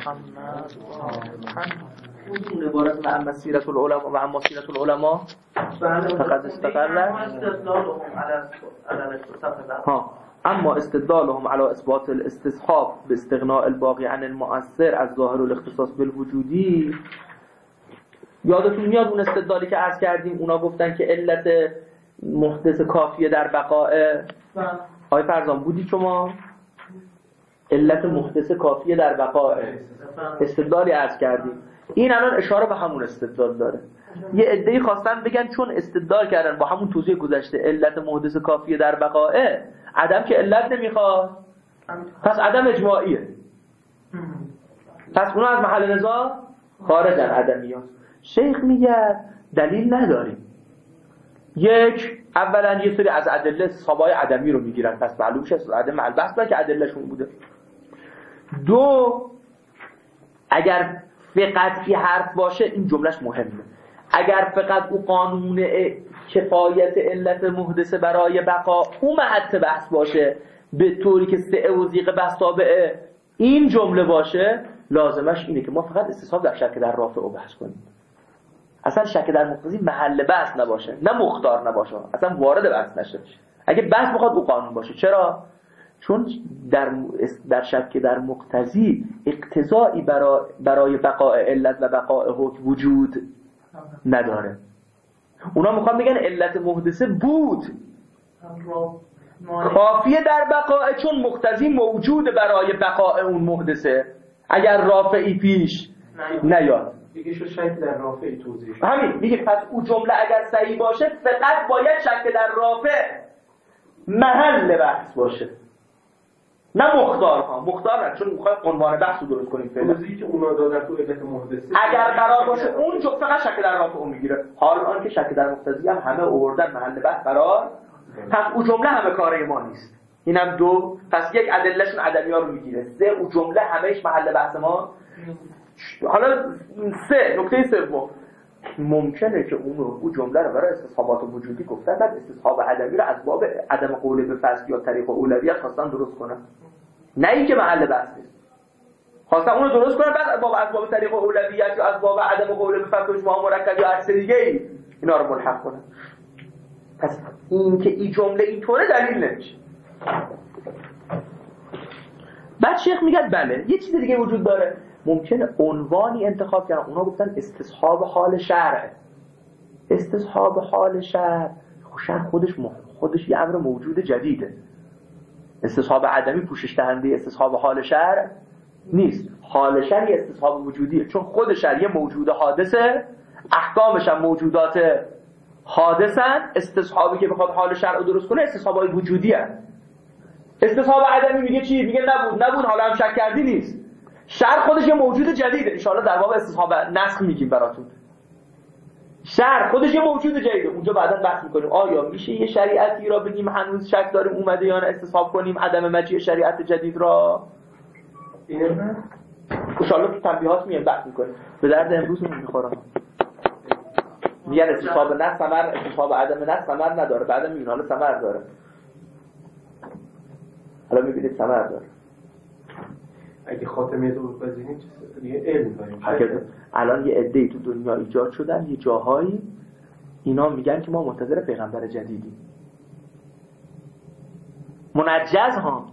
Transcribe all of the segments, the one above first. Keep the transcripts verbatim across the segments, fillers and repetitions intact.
محمد اون عبارت و اما سیرت العلماء و اما سیرت العلماء فقط استقر استدلالهم علی ها اما استدلالهم على اثبات الاستصحاب باستغناء الباقی عن المؤثر از ظاهر الاختصاص بالوجودی. یادتون میاد اون استدلالی که عرض کردیم؟ اونا گفتن که علت محدث کافیه در بقاء. آقای فرزان بودی شما؟ علت محدث کافیه در بقاء استدلالی عرض کردیم. این الان اشاره به همون استدلال داره. یه عده‌ای خواستن بگن چون استدلال کردن با همون توضیح گذشته علت محدث کافیه در بقاء، عدم که علت نمیخواد، پس عدم اجماعیه، پس اونا از محل نزاع خارجن عدمیات. شیخ میگه دلیل نداریم. یک، اولا یه سری از ادله صحابای عدمی رو میگیرن، پس معلوم شد عدم البحث که ادلهشون بوده. دو، اگر فقط یه حرف باشه این جملهش مهمه، اگر فقط او قانون کفایت علت محدثه برای بقا او محط بحث باشه به طوری که سعه و زیغ بحث تابعه این جمله باشه، لازمش اینه که ما فقط استصحاب در شک در رافع رو بحث کنیم، اصلا شک در مقتضی محل بحث نباشه، نه مختار نباشه، اصلا وارد بحث نشه. اگه بحث بخواد او قانون باشه. چرا؟ چون در در شک در مقتضی اقتضایی برای برای بقاء علت و بقاء حکم وجود نداره. اونا میخوان بگن علت محدثه بود کافیه در بقاء، چون مقتضی موجود برای بقاء اون محدثه. اگر رافعی پیش نیاد دیگه شو شک در رافع توضیح شد. همین میگه پس اون جمله اگر صحیح باشه فقط باید شک در رافع محل بحث باشه، نه مختار ها. مختار نه، چون میخواد عنوان بحث رو درست کنیم. فعلا توضیحی که اونا دادن تو علت محدثه اگر قرار باشه اون جو فقط شک در رافع اون میگیره، حال آن که شک در مقتضی هم همه آوردن محل بحث قرار، پس اون جمله همه کاره ما نیست. اینم دو، پس یک ادلهشون عدمی ها رو میگیره. سه، اون جمله همهش محل بحث ما. حالا سه، نکته سوم، ممکنه که اون رو اون جمله رو برای استصحابات وجودی گفتن، بعد استصحاب عدمی رو از باب عدم قول به فصل یا طریق اولویت خواستن درست کنن، نه اینکه محل بحث نیست، خواستن اون رو درست کنن بعد باب از باب طریق اولویت یا از باب عدم قول به فصل اجماع مرکب یا هر دیگه ای اینا رو ملحق کنن. پس این که این جمله اینطوره دلیل نمیشه. بعد شیخ میگه بله یه چیز دیگه وجود داره، ممکنه عنوانی انتخاب کردن، اونا گفتن استصحاب حال شرع. استصحاب حال شرع شرع خودش خودش یه امر موجود جدیده. استصحاب عدمی پوشش دهنده استصحاب حال شرع نیست. حال شرع یه استصحاب وجودیه، چون خود شرع یه موجود حادثه، احکامش هم موجودات حادثن. استصحابی که بخواد حال شرع رو درست کنه استصحابای وجودی هست. استصحاب عدمی میگه چی؟ میگه نبود نبود حالا هم شک کردی نیست. شرع خودش یه موجود جدیده، ان شاءالله در باب استصحاب نسخ میگیم براتون. شرع خودش یه موجود جدیده، اونجا بعداً بحث میکنیم آیا میشه یه شریعتی را بگیم هنوز شک داریم اومده یا نه استصحاب کنیم عدم مجیء شریعت جدید را. اینه ان شاءالله تو تنبیهات میام بحث میکنیم، به درد امروزمون میخوره. میگن استصحاب نسخ ثمر، استصحاب عدم نسخ ثمر نداره، بعدا میگن حالا ثمر داره. حالا میبینید ثمر داره. اگه خاتمه رو بزنید یه علم داریم. الان یه عده‌ای تو دنیا ایجاد شدن، یه جاهایی اینا میگن که ما منتظر پیغمبر جدیدیم. منجز ها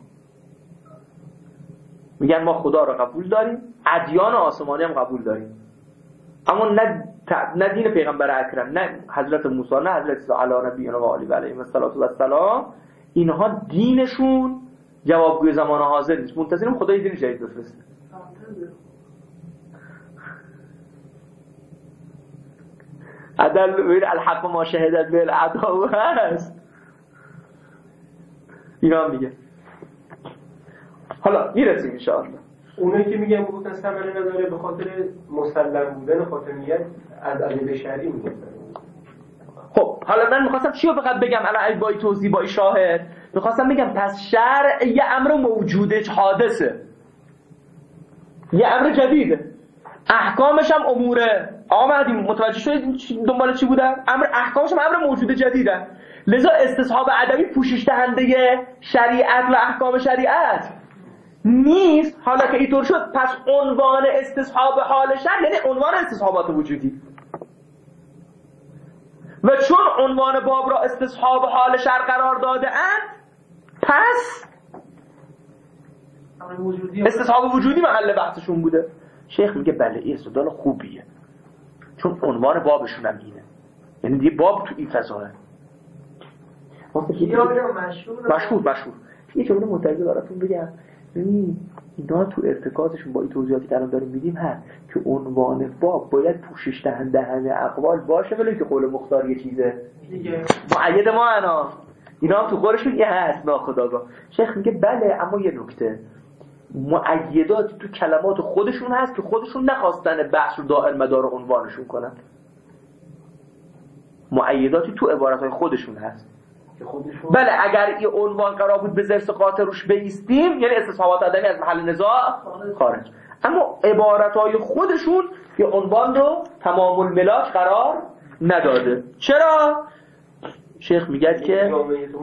میگن ما خدا رو قبول داریم، ادیان آسمانی هم قبول داریم، اما نه نه دین پیغمبر اکرم، نه حضرت موسی، نه حضرت علی نبینا و علی علیهم السلام. اینها دینشون جوابگوی زمان حاضر نیست، منتظریم خدای دین جدید بفرسته. عدل ببین الحق ما شهدت به الاعداء هست. اینا میگه حالا میرسیم ان شاء الله. اونایی که میگن گفتن ثمره نداره به خاطر مسلم بودن خاتمیت از ادله شرعی میگن. خب حالا من میخواستم چی رو فقط بگم الان ای با توضیح با شاهد، میخواستم بگم پس شرع یه امر موجوده حادثه، یه امر جدیده، احکامش هم اموره. آقا مهدی متوجه شدید دنبال چی بودم؟ امر احکامش هم امر موجود جدیده، لذا استصحاب عدمی پوشش دهنده شریعت و احکام شریعت نیست. حالا که اینطور شد پس عنوان استصحاب حال شرع یعنی عنوان استصحابات وجودی، و چون عنوان باب را استصحاب حال شرع قرار داده اند پس استصحاب وجودی محل بحثشون بوده. شیخ میگه بله این استدلال خوبیه، چون عنوان بابشون هم اینه، یعنی دیگه باب تو این فضاه مشهور مشهور یه جمله متعجب براتون بگم. ببین اینا تو ارتکازشون با این توضیحاتی که الان داریم میدیم هست که عنوان باب باید پوشش دهنده همه اقوال باشه، ولی که قول مختار یه چیزه مؤید ما انا اینا هم تو قولشون یه هست ناخودآگاه. شیخ میگه بله، اما یه نکته، مؤیدات تو کلمات خودشون هست که خودشون نخواستن بحث رو دائر مدار عنوانشون کنن. مؤیداتی تو عبارتهای خودشون هست. بله اگر این عنوان قرار بود به زرس قاطع روش بایستیم یعنی استصحابات آدمی از محل نزاع خارج، اما عبارتهای خودشون یه عنوان رو تمام الملاک قرار نداده. چرا؟ شیخ میگه که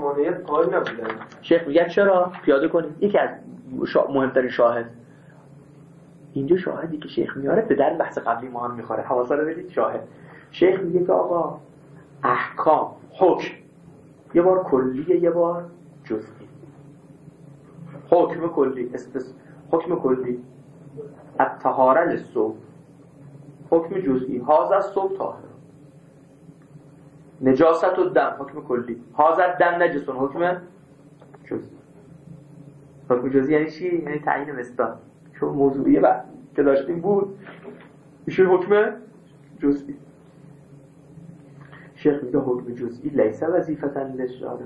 شیخ میگه چرا؟ پیاده کنیم. یکی از شا... مهمترین شاهد اینجا شاهدی که شیخ میاره به در بحث قبلی ما هم میخوره. حواسا رو بدید. شاهد شیخ میگه که آقا احکام حکم یه بار کلیه یه بار جزئی. حکم کلی استس... حکم کلی الطهاره للصبح، حکم جزئی هذا الصبح طاهر. نجاست الدم حکم کلی هذا الدم نجس حکم جزئی. حکم جزئی یعنی چی؟ یعنی تعیین مصداق، چون موضوعیه بعد که داشتیم بود میشه حکم جزئی. شیخ میگه حکم جزئی لیس وظیفة للشارع،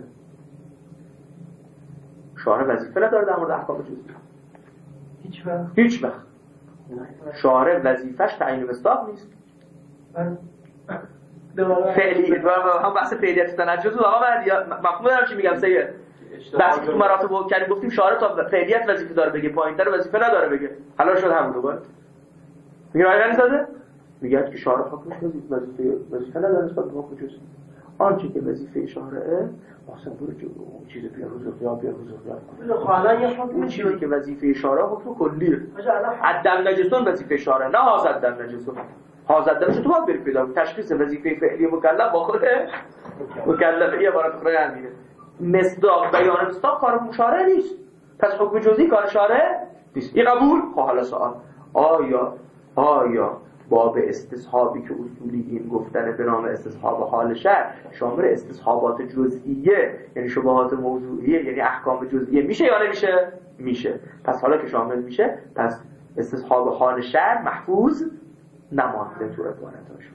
شارع وظیفه نداره در مورد احکام جزئی هیچ وقت هیچ وقت. شارع وظیفش تعیین مصداق نیست. فعلی هم بحث فعلیت تنجز بود. آقا من مفهوم دارم چی میگم. سید بحثی تو مراتب کردیم گفتیم شارع تا فعلیت وظیفه داره بگه، پایین‌تر وظیفه نداره بگه. حالا شد همون دوباره میگه رای نمی‌سازه، میگه که شارع حکمش وظیفه وظیفه نداره نسبت به حکم جزئی. آنچه که وظیفه شارعه واسه برو اون چیز بیا روز قیام بیا روز قیام حالا یه حکم چیزی که وظیفه شارع حکم کلیه. عدم نجسون وظیفه شارع نه حاضر دم نجسون. حاضر دمش تو باید بری پیدا تشخیص وظیفه فعلی مکلف با خود مکلف یه بار خود همینه. مصداق بیان مصداق کار شارع نیست، پس حکم جزئی کار شارع نیست. این قبول؟ خب حالا سوال آیا آیا باب استصحابی که اصولیین گفتن به نام استصحاب حال شرع شامل استصحابات جزئیه یعنی شبهات موضوعیه یعنی احکام جزئیه میشه یا نمیشه؟ میشه. پس حالا که شامل میشه پس استصحاب حال شرع محفوظ نمانده تو عبارتاشون.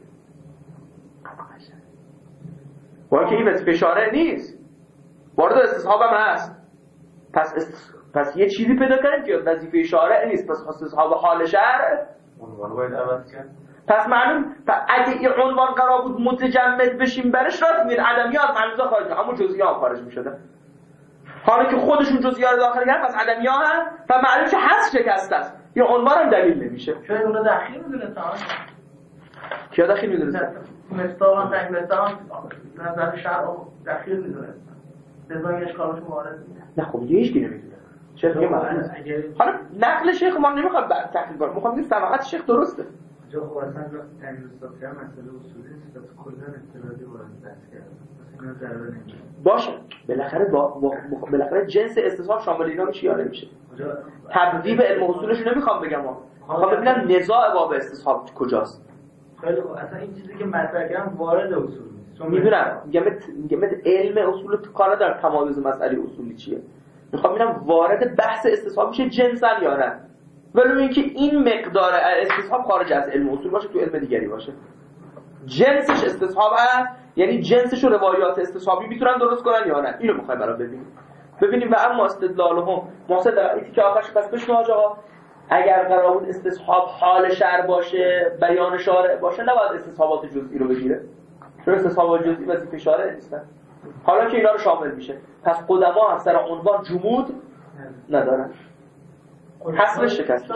باید که این وظیفه شارع نیست، وارد استصحاب هم هست. پس است... پس یه چیزی پیدا کردیم که وظیفه شارع نیست، پس استصحاب حال شرع عنوان باید عوض کرد. پس معلوم اگه این عنوان قرار بود متجمد بشیم برش راست میگن عدمیات معلومه خارج اما جزئیات هم خارج میشدن. حالا که خودشون جزئیات رو داخل کردن پس عدمیات هم و معلومه که حذف شکسته است. این عنوان هم دلیل نمیشه. شاید اونا داخل میدونستن. کیا داخل میدونستن؟ مستاقان تعیین مستاقان نظر شرع داخل میدونستن. بزنگش کارش وارد میشه. نه خب هیچ کی نمیدونه. شیخ میگه حالا نقل شیخ ما نمیخواد تحقیق کنیم، میخوام بگیم سماحت شیخ درسته. جو خب اصلا وقتی تعیین مستاق مسئله اصولی است که کلا اختلاطی وارد بحث کردن. باشه بالاخره با, با بالاخره جنس استصحاب شامل اینا میشه یا نمیشه. تبدیل علم اصولش رو نمیخوام بگم ما میخوام ببینم نزاع باب استصحاب کجاست. خیلی خوب اصلا این چیزی که مطرح کردم وارد اصول نیست. میدونم میگم میگم علم اصول تو کار ندارم تمایز مسئله اصولی چیه. میخوام ببینم وارد بحث استصحاب میشه جنسا یا نه. ولی اینکه این مقدار استصحاب خارج از علم اصول باشه تو علم دیگری باشه. جنسش استصحاب هست یعنی جنسش و روایات استصحابی میتونن درست کنن یا نه. اینو میخوایم برام ببینیم. ببینیم و اما استدلالهم محسن در که آخرش پس بشنو آقا اگر قرار بود استصحاب حال شرع باشه بیان شارع باشه نباید استصحابات جزئی رو بگیره، چون استصحابات جزئی وظیفه شارع نیستن. حالا که اینا رو شامل میشه پس قدما هم سر عنوان جمود ندارن. حذف شکست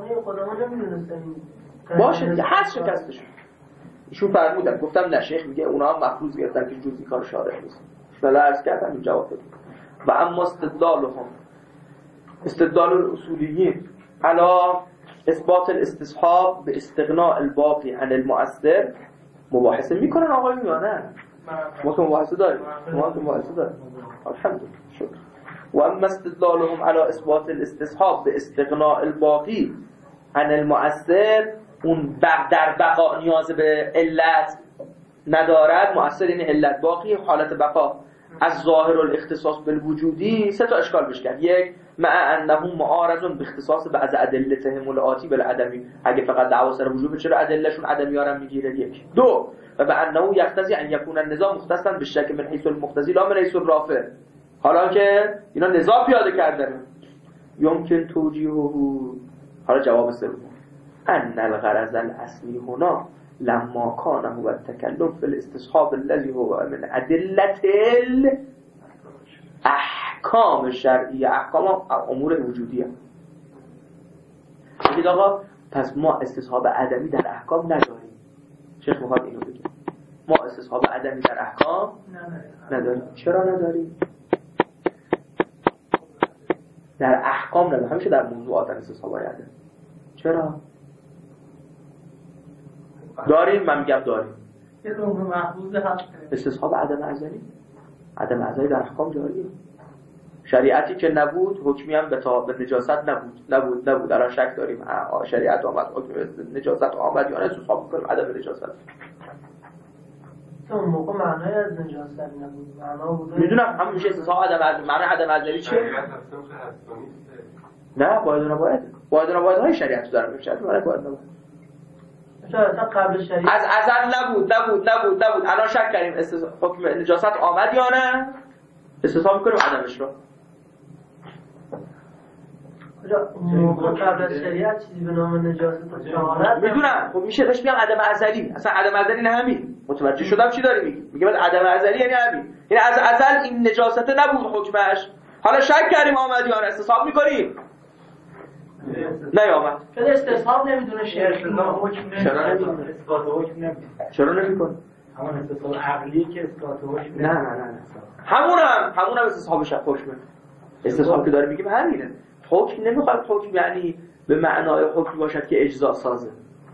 باشه دیگه حذف شکستشون ایشون فرمودن گفتم نه شیخ میگه اونا هم مفروض گرفتن که جزئی کار شارع نیست. شما عرض کردم این جواب دادم. و اما استدلالهم استدلال الاصولیین علا اثبات الاستصحاب به استغناء الباقی عن المؤثر مباحثه میکنن آقایون یا نه؟ ما که مباحثه داریم ما که مباحثه داریم الحمدلله شکر. و اما استدلالهم علی اثبات الاستصحاب به استغناء الباقی عن المؤثر، اون در بقا نیاز به علت ندارد، مؤثر این علت باقی حالت بقا از ظاهر الاختصاص بالوجودی، سه تا اشکال بهش کرد. یک، مع انهم معارضون به اختصاص بعض ادلتهم الآتی بالعدمی، اگه فقط دعوا سر وجود چرا ادلهشون عدمی ها رو میگیره. یک. دو، و به انه یقتضی ان یکون النظام مختصا بالشک من حیث المقتضی لا من حیث الرافع، حالا که اینا نظام پیاده کردن یمکن توجیهه. حالا جواب سوم، ان الغرض الاصلی هنا لما كان هو التكلم في الاستصحاب الذي هو من ادله الاحکام الشرعیه، احکام امور وجودیه. بگید آقا پس ما استصحاب عدمی در احکام نداریم. شیخ میخواد اینو بگه، ما استصحاب عدمی در احکام نداریم. چرا نداریم؟ در احکام نداریم، همیشه در موضوعات استصحاب عدمی. چرا؟ داریم، من میگم داریم. یه روح محفوظ هست استصحاب عدم ازلی، عدم ازلی در احکام جاریه. شریعتی که نبود حکمی هم به تا به نجاست نبود نبود نبود الان شک داریم شریعت آمد حکم نجاست آمد یا نه، استصحاب می‌کنیم عدم نجاست. اون موقع معنای از نجاست نبود، معنا بود. میدونم هم میشه استصحاب عدم ازلی. معنی عدم ازلی چیه؟ نه باید و نباید. باید و نباید های شریعت داره میشه. باید و نباید. مثلا قبل شریعت از ازل نبود نبود نبود نبود الان شک کردیم حکم نجاست آمد یا نه، استصحاب می‌کنیم عدمش رو. قبل از شریعت چیزی به نام نجاست و طهارت میدونم. خب میشه بهش میگم عدم ازلی. اصلا عدم ازلی نه همین. متوجه شدم چی داری میگی؟ میگه بعد عدم ازلی یعنی همین، یعنی از ازل این نجاست نبود حکمش، حالا شک کردیم آمد یا نه، استصحاب می‌کنیم. نیامد. چرا استصحاب نمیدونه شرک حکم نمیدونه، اثبات حکم نمیدونه. چرا نمی‌کنه؟ همون استصحاب عقلی که اثبات حکم. نه نه نه نه. همونم همونم استصحابش حکمه. استصحاب که داره میگیم همینه. حکم نمیخواد حکم یعنی به معنای حکم باشد که اجزا سازه.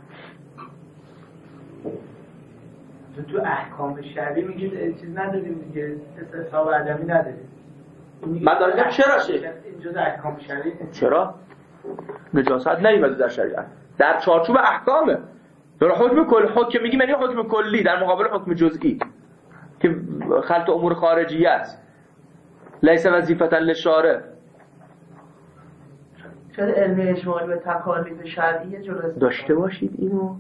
تو تو احکام شرعی میگید چیز نداریم دیگه، استصحاب عدمی نداریم. من دارم میگم چرا شیخ؟ این جزء احکام شرعی. چرا؟ نجاست نیومده در شریعت، در چارچوب احکامه. در حکم کل حکم میگیم یعنی حکم کلی در مقابل حکم جزئی که خلط امور خارجیه است. لیس وظیفة للشارع. شاید علم اجمالی به تکالیف شرعی جلوه داشته باشید اینو.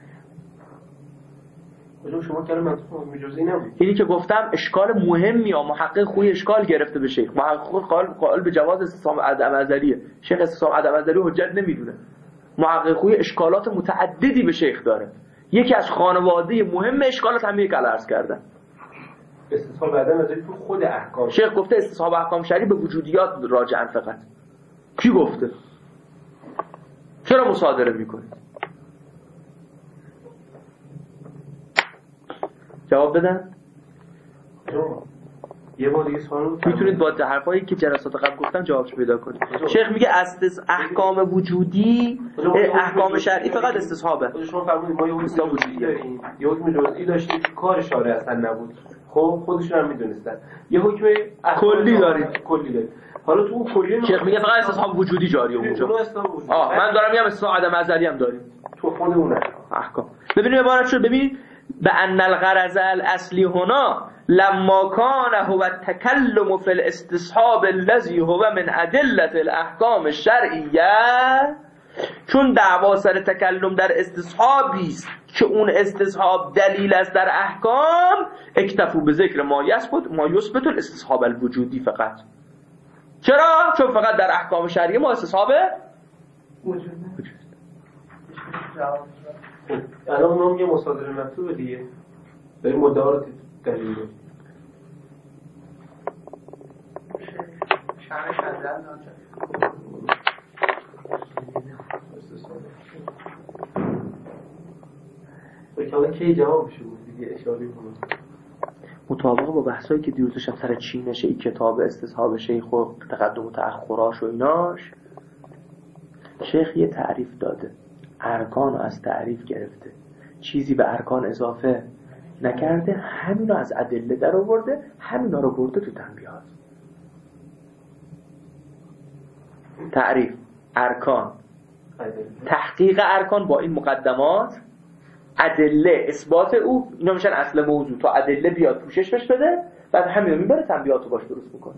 کجا شما کلمه حکم جزئی نبود. اینی که گفتم اشکال مهمی ها محقق خوی اشکال گرفته به شیخ. محقق قائل قائل به جواز استصحاب عدم ازلیه. شیخ استصحاب عدم ازلی حجت نمیدونه. محقق خوی اشکالات متعددی به شیخ داره. یکی از خانواده مهم اشکالات همین که عرض کردم. استصحاب عدم ازلی تو خود احکام. شیخ گفته استصحاب احکام شرعی به وجودیات راجعن فقط. کی گفته؟ چرا مصادره میکنید؟ جواب بدن؟ یه بار دیگه سوال میتونید با حرفایی که جلسات قبل گفتم جوابش پیدا کنید. شیخ میگه اساس احکام وجودی احکام شرعی فقط استصحابه. شما فرمودید ما یه حکم وجودی داریم، یه حکم جزئی داشتیم که کار شارع اصلا نبود. خب خودشون هم میدونستن. یه حکم کلی داریم. کلی داریم. حالا تو کلی شیخ میگه فقط استصحاب وجودی جاریه اونجا. آه من دارم میگم استصحاب عدم ازلی هم داریم. تو خود اون احکام. ببینید عبارت شد، ببین بأن الغرض الاصلی هنا لما كان هو التكلم في الاستصحاب الذي هو من ادله الاحکام الشرعیه، چون دعوا سر تکلم در استصحابی است که اون استصحاب دلیل است در احکام، اکتفوا به ذکر ما یثبت ما یثبت الاستصحاب الوجودی فقط. چرا؟ چون فقط در احکام شرعیه ما استصحاب وجود الان اونم یه مصادره مطلوبه دیگه، داریم مدعا رو دلیل رو شرح شدن باید که کی جواب شد دیگه اشاره کنم. مطابق با بحثایی که دیروز داشتم سر چینش این کتاب استصحاب شیخ و تقدم و تأخراش و ایناش، شیخ یه تعریف داده، ارکان رو از تعریف گرفته، چیزی به ارکان اضافه نکرده، همین رو از ادله در آورده، همین رو برده تو تنبیهات. تعریف ارکان، تحقیق ارکان با این مقدمات، ادله اثبات او، اینا میشن اصل موضوع. تا ادله بیاد پوشش بش بده، بعد همین رو میبره تنبیهات رو باش درست بکنه.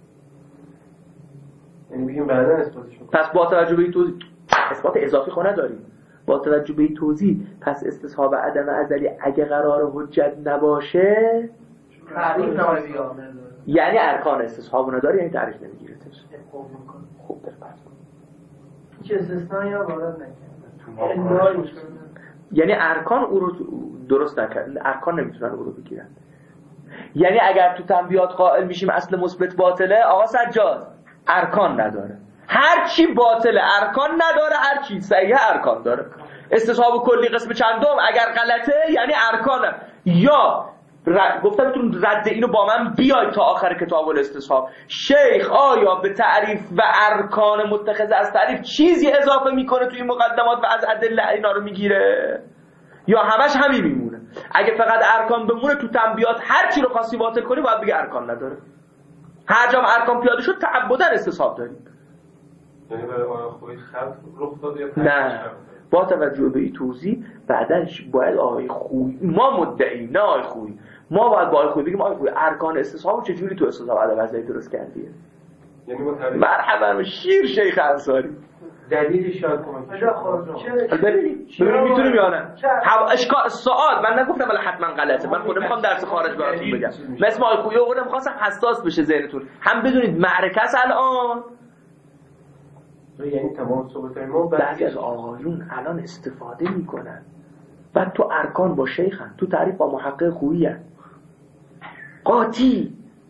یعنی بگیم بعدا اثباتش میکنه. پس با توجه به این توضیح، اثبات اضافی خود نداریم، با توجه به این توضیح پس استصحاب عدم ازلی اگه قرار حجت نباشه تعریف نباید بیاد، یعنی ارکان استصحاب نداره، یعنی تعریف نمیگیرتش. خوب در پس چه استثنایی ها وارد نکرد، یعنی ارکان او رو درست نکرد، ارکان نمیتونن او رو بگیرن. یعنی اگر تو تنبیهات قائل میشیم اصل مثبت باطله، آقا سجاد ارکان نداره، هر چی باطله ارکان نداره، هر چی صحیح ارکان داره. استصحاب کلی قسم چندم اگر غلطه یعنی ارکانه. یا رد... گفتم تو رد اینو با من بیاید تا آخر کتاب الاستصحاب. شیخ آیا به تعریف و ارکان متخذ از تعریف چیزی اضافه میکنه توی مقدمات و از ادله اینا رو میگیره، یا همش همین میمونه؟ اگه فقط ارکان بمونه تو تنبیهات هر چی رو خاصی باطل کنی باید بگی ارکان نداره. هر جام ارکان پیاده شد تعبداً استصحاب داریم. یعنی برای آقای خویی خط رخ داد یا نه، با توجه به این توضیح بعدش باید آقای خویی، ما مدعیم نه آقای خویی، ما باید با آقای خویی بگیم آقای خویی ارکان استصحاب چجوری تو استصحاب عدم ازلی درست کردیه؟ یعنی ما تعریف مرحبا شیر شیخ انصاری دلیلش شاید کمک کنه. ببینید ببینید میتونیم یا نه؟ اشکال سوال من نگفتم ولی حتما غلطه، من خودم میخوام درس خارج براتون بگم. مثل آقای خویی آوردم می‌خواستم حساس بشه ذهنتون. هم بدونید معرکه است الان. یعنی تمام صحبت ما بعضی از آقایون الان استفاده میکنن بعد تو ارکان با شیخن، تو تعریف با محقق خویی هن. قاطی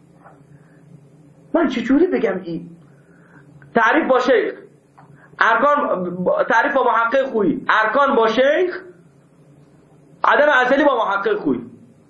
من چجوری بگم این تعریف با شیخ، ارکان تعریف با محقق خویی، ارکان با شیخ، عدم ازلی با محقق خویی.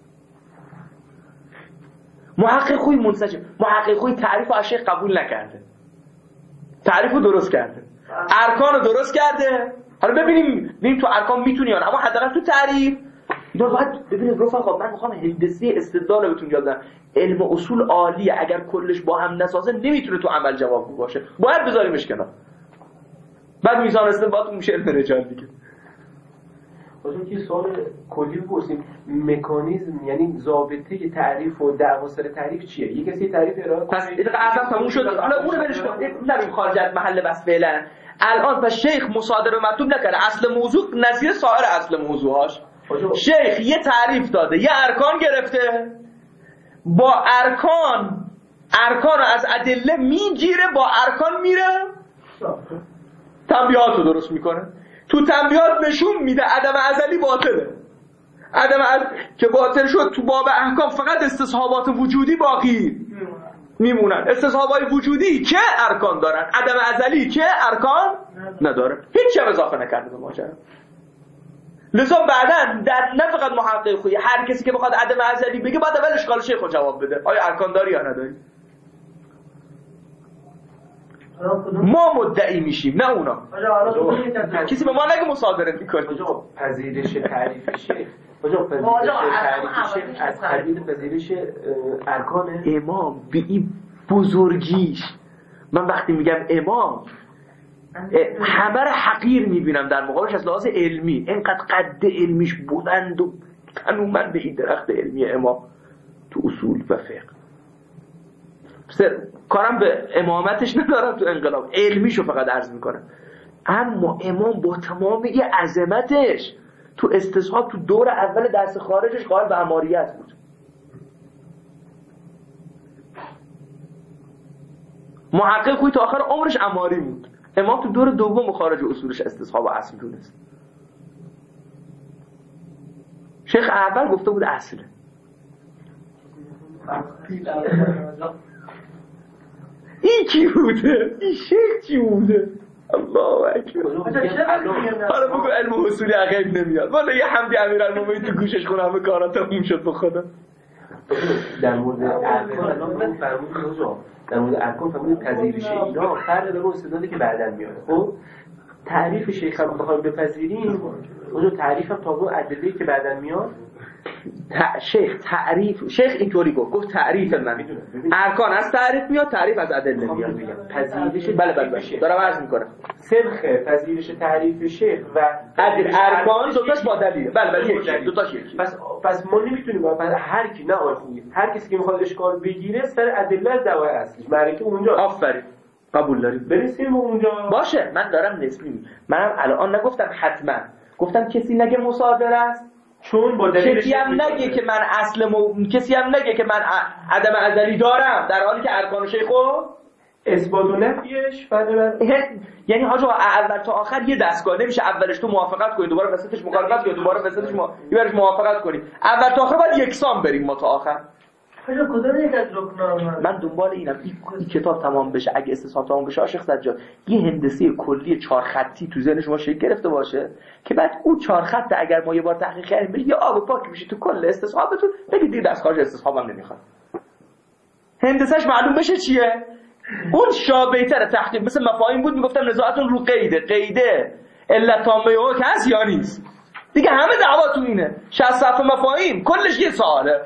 محقق خویی منسجم، محقق خویی تعریف از شیخ قبول نکرده، تعریف رو درست کرده، ارکان رو درست کرده. حالا ببینیم ببینیم تو ارکان میتونی یا نه، اما حداقل تو تعریف اینا باید ببینید. رفقا من میخوام هندسی استدلال بهتون یاد بدم. علم اصول عالیه، اگر کلش با هم نسازه نمیتونه تو عمل جواب باشه، باید بذاریمش کنار. بعد میزان استنباط میشه علم رجال دیگه. واسه که سوال کلی بپرسیم، مکانیزم یعنی ضابطه تعریف و دعوا سر تعریف چیه؟ یه کسی تعریف ارائه پس این اصلا تموم شد. حالا اون رو برش کن، نریم خارج از محل بس فعلا. الان پس شیخ مصادره مطلوب نکرده، اصل موضوع نظیر سایر اصل موضوعاش. شیخ یه تعریف داده، یه ارکان گرفته، با ارکان ارکان رو از ادله میگیره، با ارکان میره تنبیهات رو درست میکنه. تو تنبیهات نشون میده عدم ازلی باطله، عدم از... که باطل شد تو باب احکام فقط استصحابات وجودی باقی میمونن. استصحابات وجودی که ارکان دارن، عدم ازلی که ارکان نداره، هیچ چیز اضافه نکرده به ماجرا. لذا بعداً در نه فقط محقق خویی، هر کسی که بخواد عدم ازلی بگه بعد اول اشکال شیخ رو جواب بده، آیا ارکان داری یا نداری. ما مدعی میشیم نه اونا. کسی به ما نگه مصادره میکنه. آجا پذیرش تعریف شیخ، آجا پذیرش تعریف شیخ از قبیل پذیرش ارکانه. امام به این بزرگیش، من وقتی میگم امام همه را حقیر میبینم در مقابلش از لحاظ علمی. اینقدر قد علمیش بلند و تنومند به این درخت علمی امام تو اصول و فقه. کارم به امامتش ندارم، تو انقلاب علمیشو فقط عرض میکنم. اما امام با تمام یه عظمتش تو استصحاب تو دور اول درس خارجش قائل به اماریت بود. محقق خویی تا آخر عمرش اماری بود. امام تو دور دوم خارج اصولش استصحاب و اصل دونست. شیخ اول گفته بود اصله. این کی بوده؟ این شیخ چی بوده؟ الله اکبر. حالا بگو علم اصولی عقیب نمیاد. والا یه حمدی امیرالمومنین تو گوشش خونه همه کارا تموم شد به خدا. در مورد ارکان الان فرمودید روزا در مورد ارکان فرمودید پذیرش اینا فرق داره استدلالی که بعداً میاد. خب تعریف شیخ هم بخوایم بپذیریم اونجا تعریف هم تا اون ادله‌ای که بعداً میاد ت... شیخ تعریف شیخ اینطوری گفت گفت تعریف من میدونم ارکان از تعریف میاد تعریف از ادله میاد. پذیرش بله بله بله دارم عرض میکنم سبخ پذیرش تعریف شیخ و ادله ارکان دو تاش با دلیله. بله بله یک دو تاش یک. پس پس ما نمیتونیم واقعا هر کی نه آره خوبه هر کسی که میخواد اشکال بگیره سر ادله از دعوای اصلیش معرکه اونجا. آفرین قبول داریم برسیم اونجا باشه. من دارم نسبی می منم الان نگفتم حتما گفتم کسی نگه مصادره است چون با دلیل کسی هم نگه که من اصل مو... کسی هم نگه که من عدم ازلی دارم در حالی که ارکان شیخو اثبات و نفیش بعد یعنی حاجا اول تا آخر یه دستگاه نمیشه اولش تو موافقت کنی دوباره وسطش مخالفت کنی دوباره وسطش ما یه موافقت کنی اول تا آخر باید یکسان بریم ما تا آخر. حاجا کدوم یک از رکن‌ها رو من دنبال اینم این, این کتاب تمام بشه اگه استصحاب تمام بشه عاشق سجاد یه هندسه کلی چهار خطی تو ذهن شما شکل گرفته باشه که بعد اون چهار خط اگر ما یه بار تحقیق کردیم بشه یه آب پاک میشه تو کل استصحابتون بگید دیگه دست خارج استصحابم نمیخواد. هندسهش معلوم بشه چیه اون شابه‌تر تحقیق مثل مفاهیم بود میگفتم نزاعتون رو قیده قیده علت تامه او کس یا نیست دیگه همه دعواتون اینه شصت صفحه مفاهیم کلش یه سواله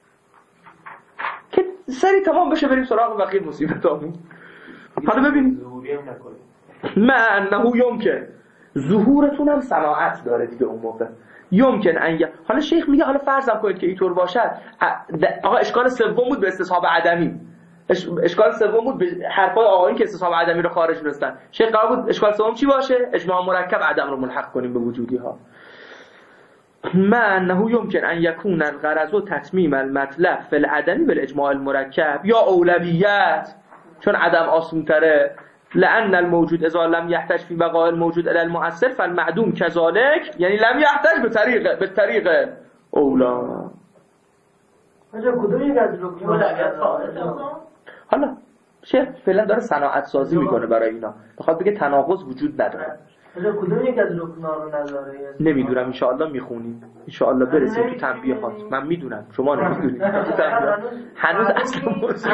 که سری تمام بشه بریم سراغ بقیه مصیبتامون. حالا ببینید ظهوری هم نکنید من انه یمکن ظهورتون هم صناعت داره دیگه اون موقع یمکن ان حالا شیخ میگه حالا فرضم کنید که اینطور باشد آقا اشکال سوم بود به استصحاب عدمی اشکال سوم بود به حرفای آقایون که استصحاب عدمی رو خارج دونستن. شیخ قرار بود اشکال سوم چی باشه اجماع مرکب عدم رو ملحق کنیم به وجودی ها. ما انه يمكن ان يكون الغرض تتمیم المطلب فی العدم بالاجماع المرکب یا اولویت چون عدم آسون تره لان الموجود اذا لم يحتاج في بقاء الموجود الى المؤثر فالمعدوم كذلك یعنی لم يحتاج به طریق به طریق اولا. حاجا کدوم یک از رکن‌ها حالا شیخ فعلا داره صناعت سازی میکنه برای اینا میخواد بگه تناقض وجود نداره. حالا کدوم یک از رکن‌ها رو نداره نمیدونم ان شاء الله میخونیم ان شاء الله برسیم تو تنبیهات. من میدونم شما نمیدونید هنوز اصلا موضوع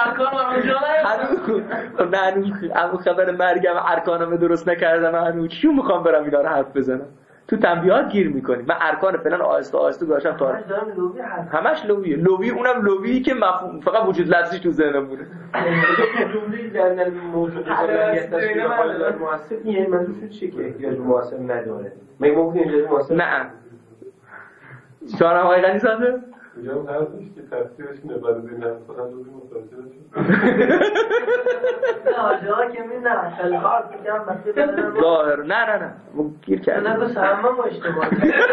هنوز نه هنوز خبر مرگم ارکانم درست نکردم هنوز چیو میخوام برم اینا رو حرف بزنم تو تنبیهات گیر میکنیم. من ارکان فعلا آهسته آهسته گذاشتم تا همش لویه لوی اونم لویی که مفهوم فقط وجود لفظیش تو ذهنم بوده. جمله در الموجود احتیاج به حال موثر یعنی منظورش چیه که احتیاج موثر نداره مگه ممکن احتیاج موثر نه شما آقای غنی زاده اینجا هم هر دوش که تفسیرش اینه برای بین خودم دوبی متوجه نشد نه آجاها که می نه خلقات بگم بسید ظاهر نه نه نه گیر کرد نه بس همه ما اشتباه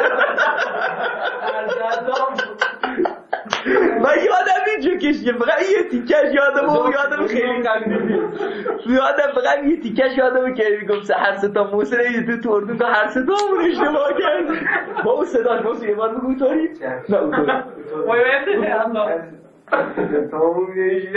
من یادم اینجا کشیه فقط یه تیکش یادم و یادم خیلی قبیلی یادم فقط یه تیکش یادم که میگم هر ستا موسیقی تو توردون که هر ستا همون اشتباه کرد با اون صدا موسیقی یه بار بگو توری نه اون توری باید الله تمام میشه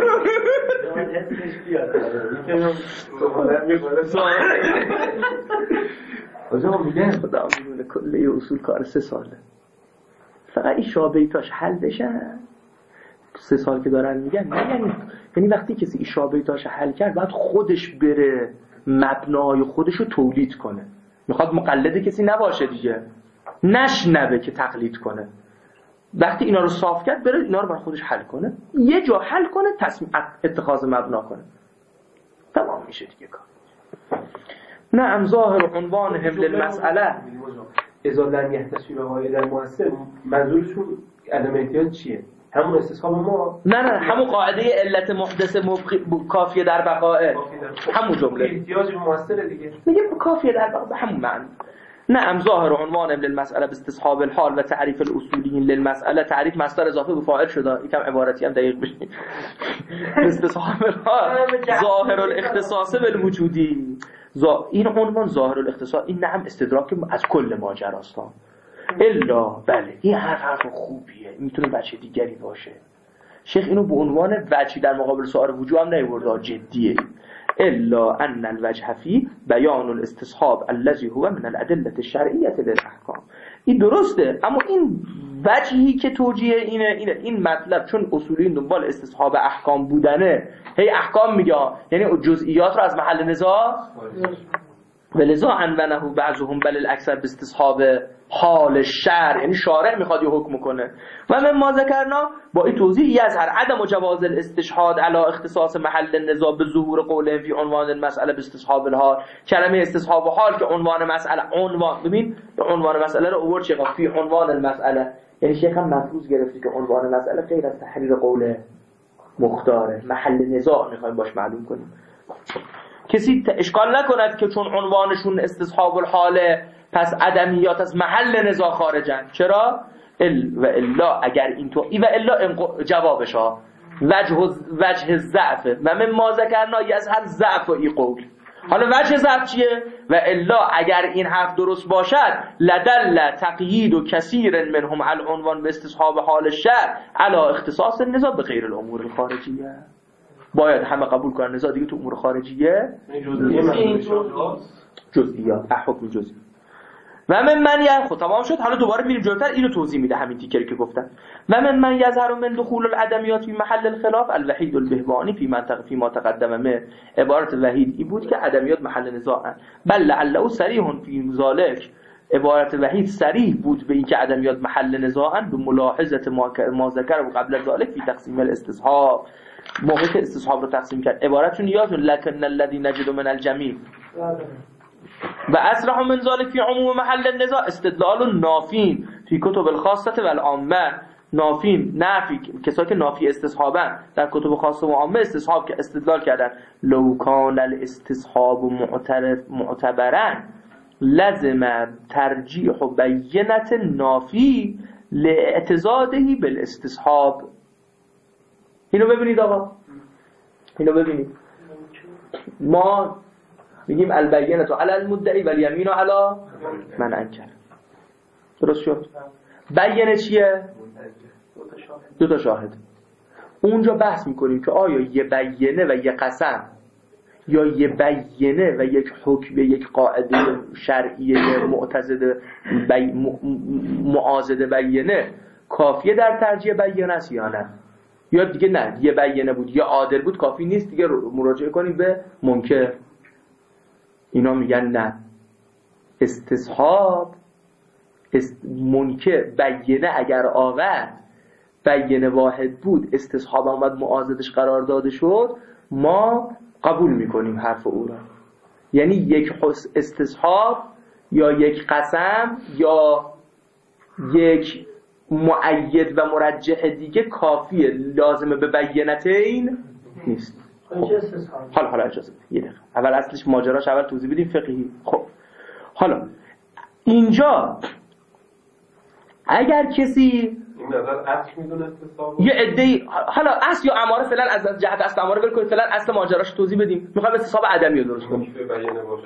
خدا میگه خدا میدونه کل یه اصول کار سه ساله فقط این شابهیتاش حل بشن سه سال که دارن میگن نه یعنی یعنی وقتی کسی این شابهیتاش حل کرد باید خودش بره مبنای خودش رو تولید کنه میخواد مقلد کسی نباشه دیگه نشنوه که تقلید کنه وقتی اینا رو صاف کرد بره اینا رو برای خودش حل کنه یه جا حل کنه تصمیم اتخاذ مبنا کنه تمام میشه دیگه کار. نه ظاهر عنوان حمل المسئله اذا لم يحتاج به قاعده المؤثر منظورشون عدم احتیاج چیه همون استصحاب ما نه نه همون قاعده علت محدث مبق... کافیه در بقائه همون جمله احتیاج موثره دیگه میگه کافیه در بقائه همون معنی. نعم ظاهر عنوان للمسأله باستصحاب الحال و تعریف الاصوليين للمسأله تعریف مصدر اضافه به فاعل شده یکم عبارتی هم دقیق بشه باستصحاب الحال ظاهر الاختصاص بالوجودی زا... این عنوان ظاهر الاختصاص این نعم استدراک از کل ماجراست الا بله این حرف حرف خوبیه میتونه بچه دیگری باشه شیخ اینو به عنوان وجهی در مقابل سؤال وجوب هم نیورده جدیه الا ان الوجه فی بیان الاستصحاب الذي هو من الادله الشرعیه للاحکام این درسته اما این وجهی که توجیه اینه اینه این مطلب چون اصولی دنبال استصحاب احکام بودنه، هی احکام میگه یعنی جزئیات رو از محل نزاع ولذا عنونه بعضهم بل الاکثر به استصحاب حال شرع، یعنی شارع میخواد یه حکم کنه. و من ما ذکرنا با این توضیح یظهر عدم جواز الاستشهاد علی اختصاص محل النزاع به ظهور قول فی عنوان المسئله به استصحاب الحال. کلمه استصحاب حال که عنوان مسئله عنوان ببین عنوان مسئله رو آورد چه فی عنوان المسئله، یعنی شیخ هم مفروض گرفتی که عنوان مسئله غیر از تحریر قول مختاره، محل نزاع میخوایم باش معلوم کنیم. کسی اشکال نکند که چون عنوانشون استصحاب الحاله پس عدمیات از محل نزاع خارجن. چرا؟ ال و الا اگر اینطور ای و الا جوابش ها وجه وجه ضعف و من ما ذکرنا یظهر ضعف و ای قول. حالا وجه ضعف چیه؟ و الا اگر این حرف درست باشد لدل تقیید و کثیر منهم علی عنوان به استصحاب حال شرع علی اختصاص النزاع به غیر الامور الخارجیه. باید همه قبول کنن نزاع دیگه تو امور خارجیه جزئیات حکم جزئی. و من من یه خب تمام شد. حالا دوباره میریم جلوتر اینو توضیح میده همین تیکری که گفتم. و من من یظهر من دخول العدمیات فی محل الخلاف الوحید البهبانی فی منطق فی ما تقدم من. عبارت وحید ای بود که عدمیات محل نزاعن. بل لعله صریح فی ذلک. عبارت وحید صریح بود به اینکه عدمیات محل نزاعن به ملاحظه ما ذکر قبل ذلک فی تقسیم الاستصحاب. موقعی که استصحاب رو تقسیم کرد عبارتشون یادتون لکن الذی نجد من الجمیع و اسرح من ذلك فی عموم محل النزاع استدلال نافین فی کتب الخاصه و العامه. نافین نافی کسایی که نافی استصحابن در کتب خاصه و عامه استصحاب که استدلال کردن لو کان الاستصحاب معترف معتبرا لازم ترجیح بینه نافی لاعتزاده بالاستصحاب. اینو ببینید آقا، اینو ببینید. ما میگیم البینه علی المدعی و الیمین علی من انکر. درست شد؟ بینه چیه؟ دو تا شاهد. اونجا بحث میکنیم که آیا یه بینه و یه قسم یا یه بینه و یک حکم یک قاعده شرعیه معتضد بی... معاضد بینه کافیه در ترجیح بینه است یا نه؟ یا دیگه نه یه بینه بود یا عادل بود کافی نیست دیگه مراجعه کنیم به منکر. اینا میگن نه، استصحاب است منکر بینه اگر آورد بینه واحد بود استصحاب آمد معاضدش قرار داده شد ما قبول میکنیم حرف او را. یعنی یک استصحاب یا یک قسم یا یک مؤید و مرجح دیگه کافیه، لازمه به بینتین نیست. خب. حالا حالا اجازه یه دقیقه اول اصلش ماجراش اول توضیح بدیم فقهی. خب حالا اینجا اگر کسی این نظر اصل میدونه استصحاب یه عده‌ای حالا اصل یا اماره فعلا از جهت اصل اماره بل کنید فعلا اصل ماجراش توضیح بدیم. میخوایم استصحاب عدمی رو درست کنیم بیانه باشه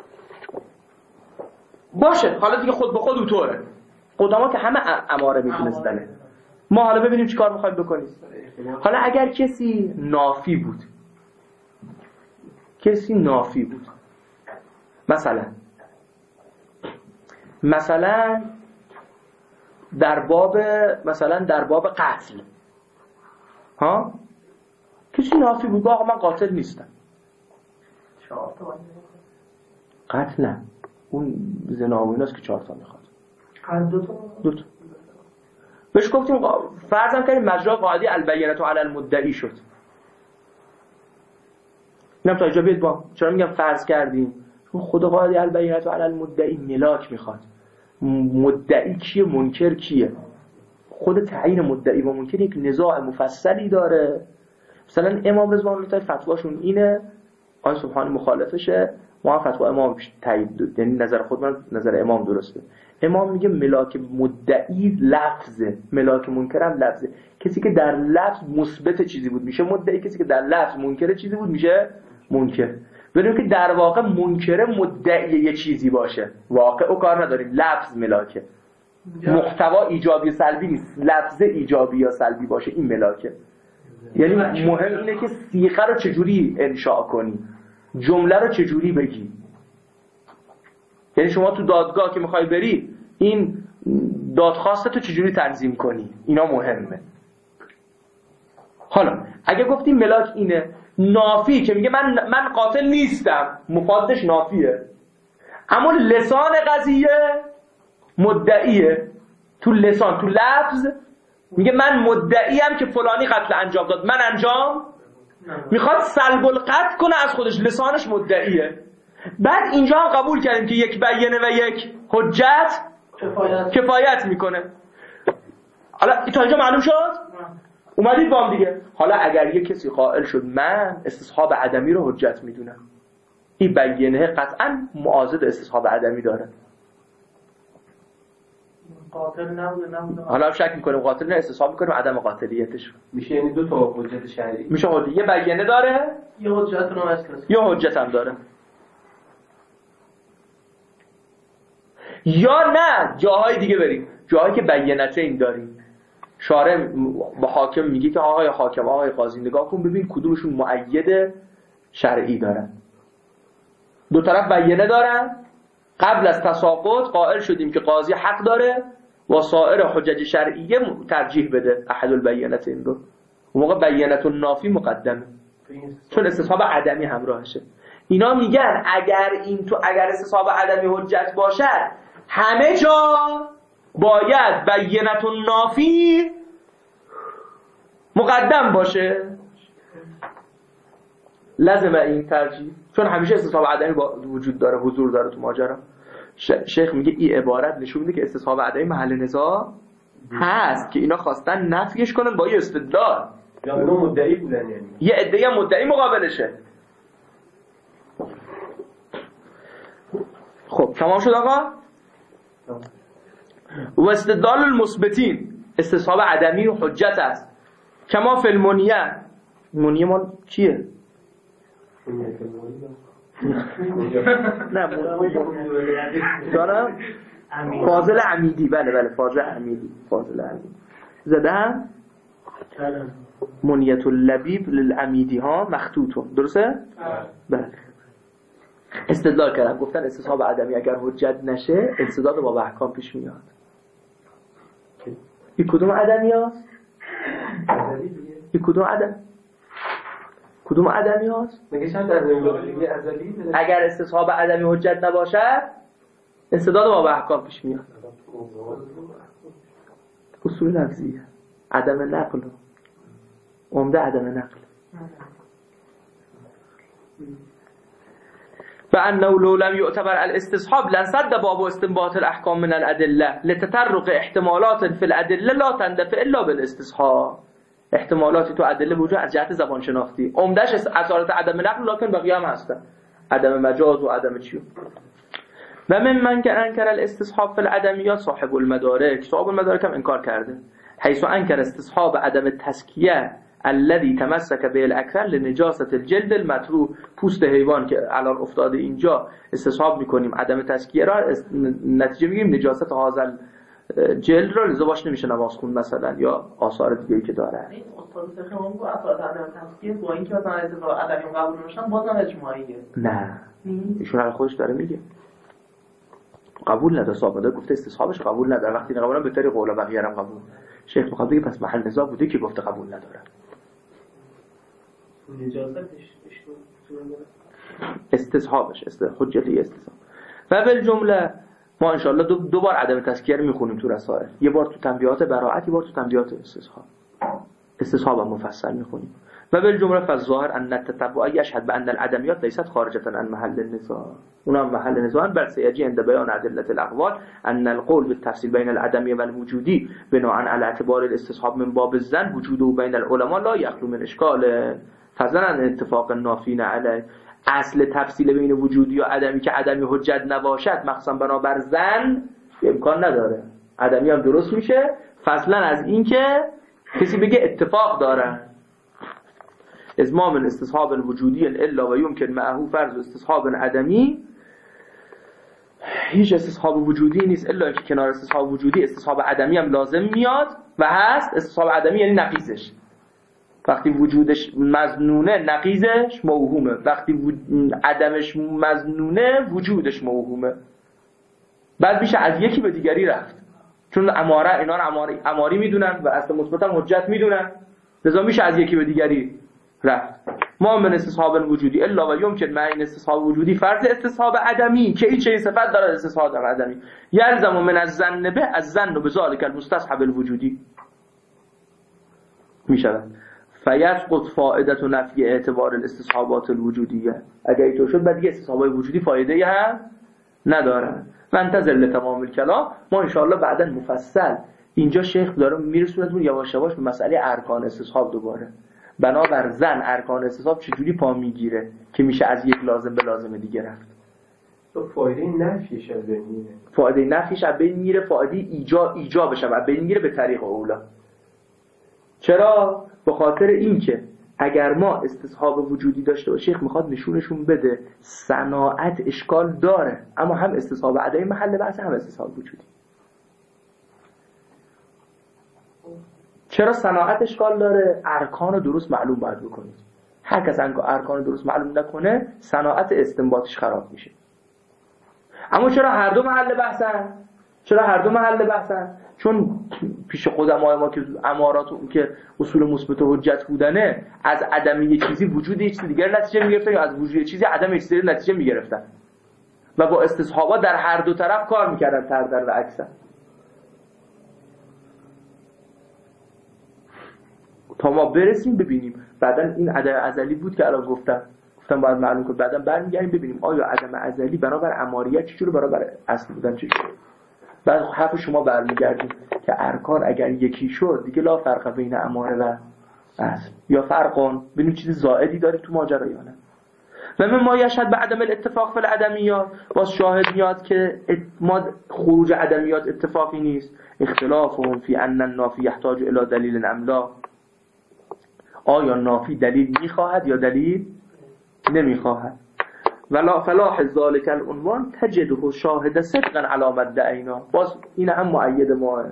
باشه. حالا دیگه خود به خود اونطوره قدما که همه اماره میتونستنه. ما حالا ببینیم چیکار میخوایم بکنیم. حالا اگر کسی نافی بود کسی نافی بود مثلا مثلا در باب مثلا در باب قتل ها کسی نافی بود آقا من قاتل نیستم. قتل نه اون زنا و ایناست که چهار تا میخواد. دو تا دو تا بهش گفتیم فرضاً کردیم مجرا قاعده البینه علی المدعی شد. اینم تا اینجا بیاد با چرا میگم فرض کردیم؟ چون خود قاعده البینه علی المدعی ملاک میخواد. مدعی کیه منکر کیه؟ خود تعیین مدعی و منکر یک نزاع مفصلی داره. مثلا امام رضوان الله تعالی فتواشون اینه، آقای سبحانی مخالفشه، ما هم فتوا امام تایید داد، یعنی نظر خود من نظر امام درسته. امام میگه ملاک مدعی لفظه، ملاک منکر هم لفظه. کسی که در لفظ مثبت چیزی بود میشه مدعی، کسی که در لفظ منکر چیزی بود میشه منکر. ببینیم که در واقع منکر مدعی یه چیزی باشه، واقع او کار نداریم، لفظ ملاکه. محتوا ایجابی و سلبی نیست، لفظ ایجابی یا سلبی باشه این ملاکه. یعنی مهم اینه که صیغه رو چجوری انشاء کنی، جمله رو چجوری بگی. یعنی شما تو دادگاه که میخوای بری این دادخواست تو چجوری تنظیم کنی، اینا مهمه. حالا اگه گفتیم ملاک اینه، نافی که میگه من من قاتل نیستم، مفادش نافیه، اما لسان قضیه مدعیه. تو لسان، تو لفظ میگه من مدعیم که فلانی قتل انجام داد، من انجام میخواد سلب القتل کنه از خودش، لسانش مدعیه. بعد اینجا هم قبول کردیم که یک بیانه و یک حجت کفایت, کفایت میکنه. حالا تا اینجا معلوم شد؟ اومدید با هم دیگه. حالا اگر یک کسی قائل شد من استصحاب عدمی رو حجت میدونم، این بیانه قطعا معاضد استصحاب عدمی داره. قاتل نبوده نبوده حالا شک میکنیم قاتل نه، استصحاب میکنیم عدم قاتلیتش میشه. یعنی دو تا حجت شرعی میشه. حجت یه بیانه داره، یه حجت رو اساس، یه حجت هم داره. یا نه جاهای دیگه بریم، جاهایی که بیانته این داریم، شارع با حاکم میگه که آقای حاکم، آقای قاضی نگاه کن ببین کدومشون مؤید شرعی دارن. دو طرف بیانه دارن، قبل از تساقط قائل شدیم که قاضی حق داره و سایر حجج شرعیه ترجیح بده احد البیانتین رو. اون موقع بیانت النافی مقدمه، چون استصحاب عدمی همراهشه. اینا میگن اگر این تو اگر استصحاب عدمی حجت باشد، همه جا باید بیانت النافی مقدم باشه. لازمه این ترجیح، چون همیشه استصحاب عدمی با وجود داره، حضور داره تو ماجرا. شیخ میگه این عبارت نشون میده که استصحاب عدمی محل نزاع هست که اینا خواستن نفیش کنن با یه استدلال. یا اونا مدعی بودن، یعنی یه عده مدعی مقابلشه. خب تمام شد آقا؟ و استدلال المثبتین، استصحاب عدمی و حجت است. کما فی المنیه. منیه مال چیه؟ نه دارم فاضل عمیدی. بله بله فاضل عمیدی، فاضل عمیدی زده هم منیت اللبیب للعمیدی ها مخطوطون، درسته؟ بله. استدلال کردم، گفتن استصحاب عدمی اگر حجت نشه استدلال با احکام پیش میاد. این کدوم عدمی هست؟ این کدوم عدم؟ کدوم عدمی هست؟ مگه شاید در نمیدونی ازلی؟ اگر استصحاب عدمی حجت نباشد استدلال با احکام پیش میاد. اصول لفظیه، عدم نقل، عمده عدم نقل. فأنه لو لم يعتبر الاستصحاب لانسد باب استنباط الأحكام من الأدلة لتطرق احتمالات في الأدلة لا تندفع إلا بالاستصحاب. احتمالاتی تو ادله وجود از جهت زبان شناختی، عمدهش اثرات عدم نقل، لکن بقیه هم هستن، عدم مجاز و عدم چیو. و من من که انکر الاستصحاب فی العدمیات صاحب المدارک، صاحب المدارک هم انکار کرده، حیث انکر استصحاب عدم تسکیه الذي تمسك به الاكثر لنجاسه الجلد المطروح. پوست حیوان که الان افتاده اینجا استصحاب میکنیم عدم تسکیه را، نتیجه میگیریم نجاست هازل جلد را، لذا باش نمیشه نماز خوند مثلا، یا آثار دیگه‌ای که داره. این استاد فقه اون که اثرات عدم تسکیه با اینکه مثلا اتفاق عدمی قبول نمیشن بازم اجماعیه. نه ایشون الان خودش داره میگه قبول نداره، ثابته گفته استصحابش قبول نداره. وقتی قبولن به طریق قول بقیه هم قبول. شیخ میخواد بگه پس محل نزاع بوده که گفته قبول نداره. نجاستش استصحابش است حجتی استصحاب. و بالجمله ما ان شاء الله دو, دو بار عدم تسکیه رو میخونیم تو رسائل، یه بار تو تنبیهات براءت، یه بار تو تنبیهات استصحاب. استصحاب هم مفصل میخونیم. و بالجمله فالظاهر ان التتبع يشهد بان العدميات ليست خارجه عن محل النزاع. اونها محل نزاع بل سيجي عند بيان ادله الاقوال ان القول بالتفصيل بين العدمي والوجودي بناء على اعتبار الاستصحاب من باب الظن وجوده بين العلماء لا يخلو من اشكال فضلا عن اتفاق نافین علیه. اصل تفصیل بین وجودی و عدمی که عدمی حجت نباشد مخصوصا بنابر ظن امکان نداره. عدمی هم درست میشه فصلا از این که کسی بگه اتفاق دارن. ازمام الاستصحاب الوجودی الا و یمکن معه فرض استصحاب عدمی. هیچ استصحاب وجودی نیست الا که کنار استصحاب وجودی استصحاب عدمی هم لازم میاد و هست. استصحاب عدمی یعنی نقیضش. وقتی وجودش مظنونه نقیضش موهومه، وقتی وجود... عدمش مظنونه وجودش موهومه. بعد میشه از یکی به دیگری رفت، چون اماره اینا رو اماری اماری میدونن و اصل مثبت هم حجت میدونن، لذا میشه از یکی به دیگری رفت. ما من استصحاب وجودی الا و یمکن مع این استصحاب وجودی فرض استصحاب عدمی که این چه صفت داره استصحاب عدمی یلزم من الظن به الظن بذلک المستصحب الوجودی میشود فیسقط فائده نفی اعتبار الاستصحابات الوجودیه. اگر اینطور شد بعد دیگه استصحابات وجودی فایده ای هم ندارن. منتظر لتمام الکلام. ما ان شاء الله بعدا مفصل اینجا شیخ داره میرسونتون یواش یواش به مسئله ارکان استصحاب دوباره. بنابر زن ارکان استصحاب چجوری پا میگیره که میشه از یک لازم به لازم دیگه رفت. تو فایده نفیش از بین میره. فایده نفیش از بین میره، فایده ایجاب ایجابش از بین میره به طریق اولا. چرا؟ به خاطر اینکه اگر ما استصحاب وجودی داشته باشیم، شیخ میخواد نشونشون بده صناعت اشکال داره، اما هم استصحاب عدمی محل بحث، هم استصحاب وجودی. چرا صناعت اشکال داره؟ ارکان درست معلوم باید بکنید. هر کس ارکان درست معلوم نکنه صناعت استنباطش خراب میشه. اما چرا هر دو محل بحثن؟ چرا هر دو محل بحثن؟ چون پیش قدمای ما که امارات که اصول مثبت و حجت بودنه، از عدم یک چیزی وجود یک چیز دیگر نتیجه میگرفتن یا از وجود یک چیزی عدم یک چیز دیگر نتیجه میگرفتن و با استصحابات در هر دو طرف کار میکردن، تر در و عکسن. تا ما برسیم ببینیم بعداً این عدم ازلی بود که الان گفتم گفتم باید معلوم کنیم، بعداً برمیگردیم ببینیم آیا عدم ازلی بنابر اماریت چجوری برابر اصل بودن چجوری. بعد حرف شما برمیگردیم که ارکان اگر یکی شد دیگه لا فرق بین اماره و اصل، یا فرقون ببینیم چیز زائدی داره تو ماجرا یا نه. و من ما یشهد به عدم الاتفاق فی العدمیات، باز شاهد میاد که ما خروج عدمیات اتفاقی نیست. اختلافهم فی ان النافی یحتاج الی دلیل ام لا، آیا نافی دلیل میخواهد یا دلیل نمیخواهد. ولا فلاح ذالک العنوان تجده شاهد صدقا علامت دعینا، باز این هم مؤید ماه.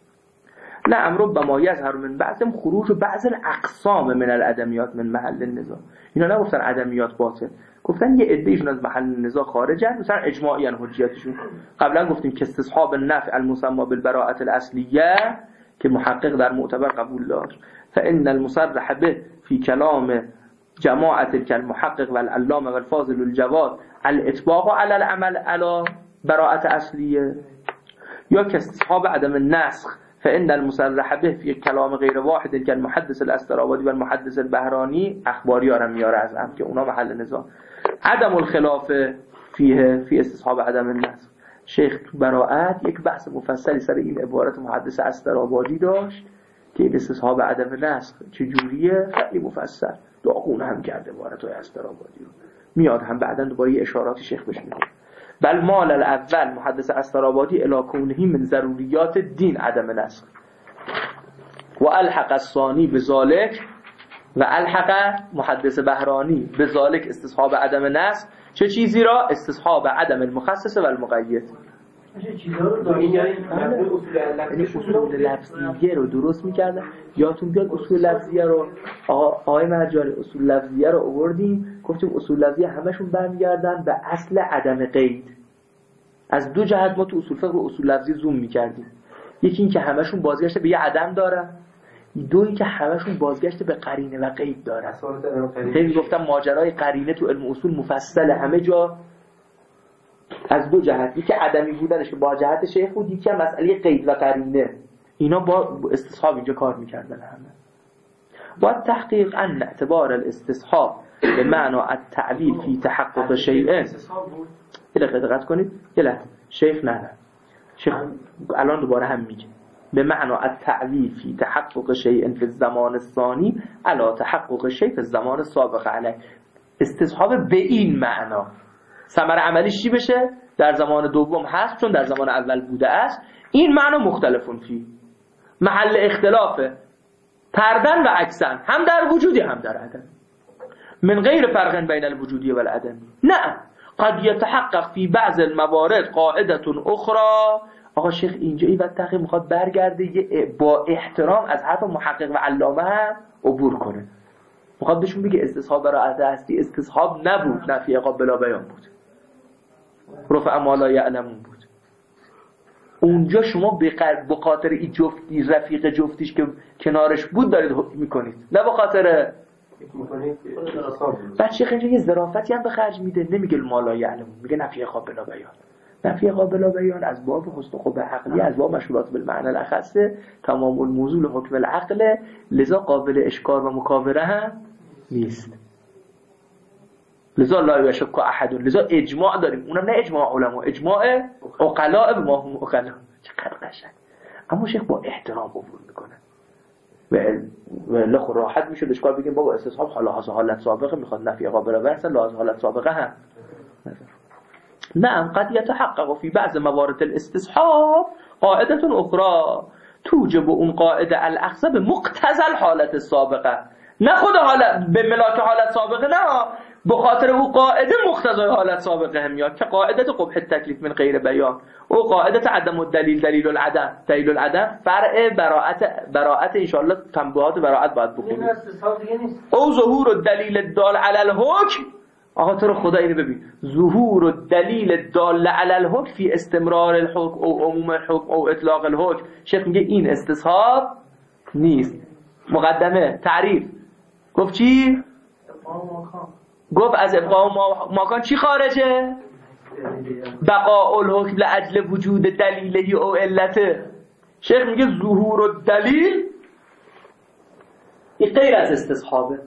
نعم ربما یظهر من بعضم خروج بعض الاقسام من العدمیات من محل النزاع. اینا نگفتن عدمیات باطل، گفتن یه عدهشون از محل النزاع خارجن، مثلا اجماعی ان حجیتشون. قبلا گفتیم که استصحاب النفع المسمى بالبراءة الاصلیه که محقق در معتبر قبول داشت، فان المصرح به فی کلام جماعت كالمحقق والعلامه والفاضل الجواد الاطباق على العمل على براءة اصلیه، یا که استصحاب عدم النسخ فإن المصرح به في کلام غیر واحد كالمحدث الاسترابادی و المحدث البهرانی اخباری ها را میاره از هم که اونا محل نزاع. عدم الخلاف فیه فی استصحاب عدم النسخ. شیخ تو براءت یک بحث مفصلی سر این عبارت محدث استرابادی داشت که این استصحاب عدم نسخ چجوریه، خیلی مفصل داغون هم کرده عبارت‌های استرابادی رو، میاد هم بعداً دوباره یه اشاراتی شیخ بهش میکنه. بل مال الاول محدث استرابادی الی کونه من ضروریات دین عدم نسخ و الحق الثانی بذالک و الحق محدث بهرانی بذالک استصحاب عدم نسخ. چه چیزی را؟ استصحاب عدم المخصص و المقید. چیزا رو داریم اصول لفظیه رو درست میکردن. یادتون بیاد اصول لفظیه رو آقای مرجانی اصول لفظیه رو آوردیم، گفتیم اصول لفظیه همشون برمیگردن به اصل عدم قید. از دو جهت ما تو اصول فقه رو اصول لفظی زوم میکردیم. یکی این که همشون بازگشت به یه عدم دارن، دو این که همشون بازگشت به قرینه و قید دارن. خیلی گفتم ماجرای قرینه تو علم اصول مفصل همه جا از دو جهت، یکی عدمی بودنش که با جهت شیخ بود، یکی هم مسئله قید و قرینه. اینا با استصحاب اینجا کار میکردن همه. با تحقیق ان اعتبار الاستصحاب به معنی التعلیل فی تحقق شیء. یه دقت کنید، یه لحظه شیخ نه نه شیخ الان دوباره هم میگه به معنی التعلیل فی تحقق شیء فی الزمان الثانی علی تحقق شیء فی الزمان السابق علیه. استصحاب به این معنا ثمره عملیش چی بشه؟ در زمان دوم هست چون در زمان اول بوده است. این معنا مختلفون فی، محل اختلافه، پردن و عکسن، هم در وجودی هم در عدم، من غیر فرق بین الوجودی و العدمی. نه قد يتحقق في بعض الموارد قاعده اخرى. آقا شیخ اینجا این وقت تقی میخواد برگرده یه با احترام از حرف محقق و علامه هم عبور کنه. میخواد بهشون بگه استصحاب براءت اصلی استصحاب نبود، نفی عقاب بلا بیان بود، رفع ما لا یعلمون بود. اونجا شما به خاطر این جفتی رفیق جفتیش که کنارش بود دارید حکم میکنید، نه به خاطر بچه خیلی یه ظرافتی هم به خرج میده، نمیگه مالا یعلم، میگه نفی قابل بیان. نفی قابل بیان از باب حسن خوب عقلی، از باب مشروطات بالمعنی الاخصه، تمام الموضوع حکم العقل، لذا قابل اشکال و مکاوره هم نیست. لذا لا یشک احد، لذا اجماع داریم، اونم نه اجماع علما، اجماع عقلاء به ما هم عقلا. چقدر قشنگ. اما شیخ با احترام عبور میکنه و لخ راحت میشه اشکال بگیم بابا استصحاب حالا از حالت سابقه میخواد نفی قابل بیان، اصلا از حالت سابقه هم نعم قد يتحقق في بعض موارد الاستصحاب قاعدة أخرى توجب اون قاعده الاخذ به مقتضى الحالت السابقه، نه خود حالت به ملاک حالت سابقه، نه به خاطر او قاعده مقتضای حالت سابقه هم میاد که قاعده قبح التکلیف من غیر بیان، او قاعده عدم الدلیل دلیل العدم، دلیل العدم فرع براءت، براءت ان شاء الله تنبیهات براءت باید بخونید. او ظهور الدلیل الدال علی الحکم، آقا تو رو خدا اینو ببین، ظهور الدلیل الدال علی الحکم فی استمرار الحکم او عموم الحکم او اطلاق الحکم. شیخ میگه این استصحاب نیست. مقدمه تعریف گفت چی؟ گفت از ابقاء ماکان چی خارجه؟ بقاء الحکم لاجل وجود دلیلی او علته. شیخ میگه ظهور الدلیل این غیر از استصحابه.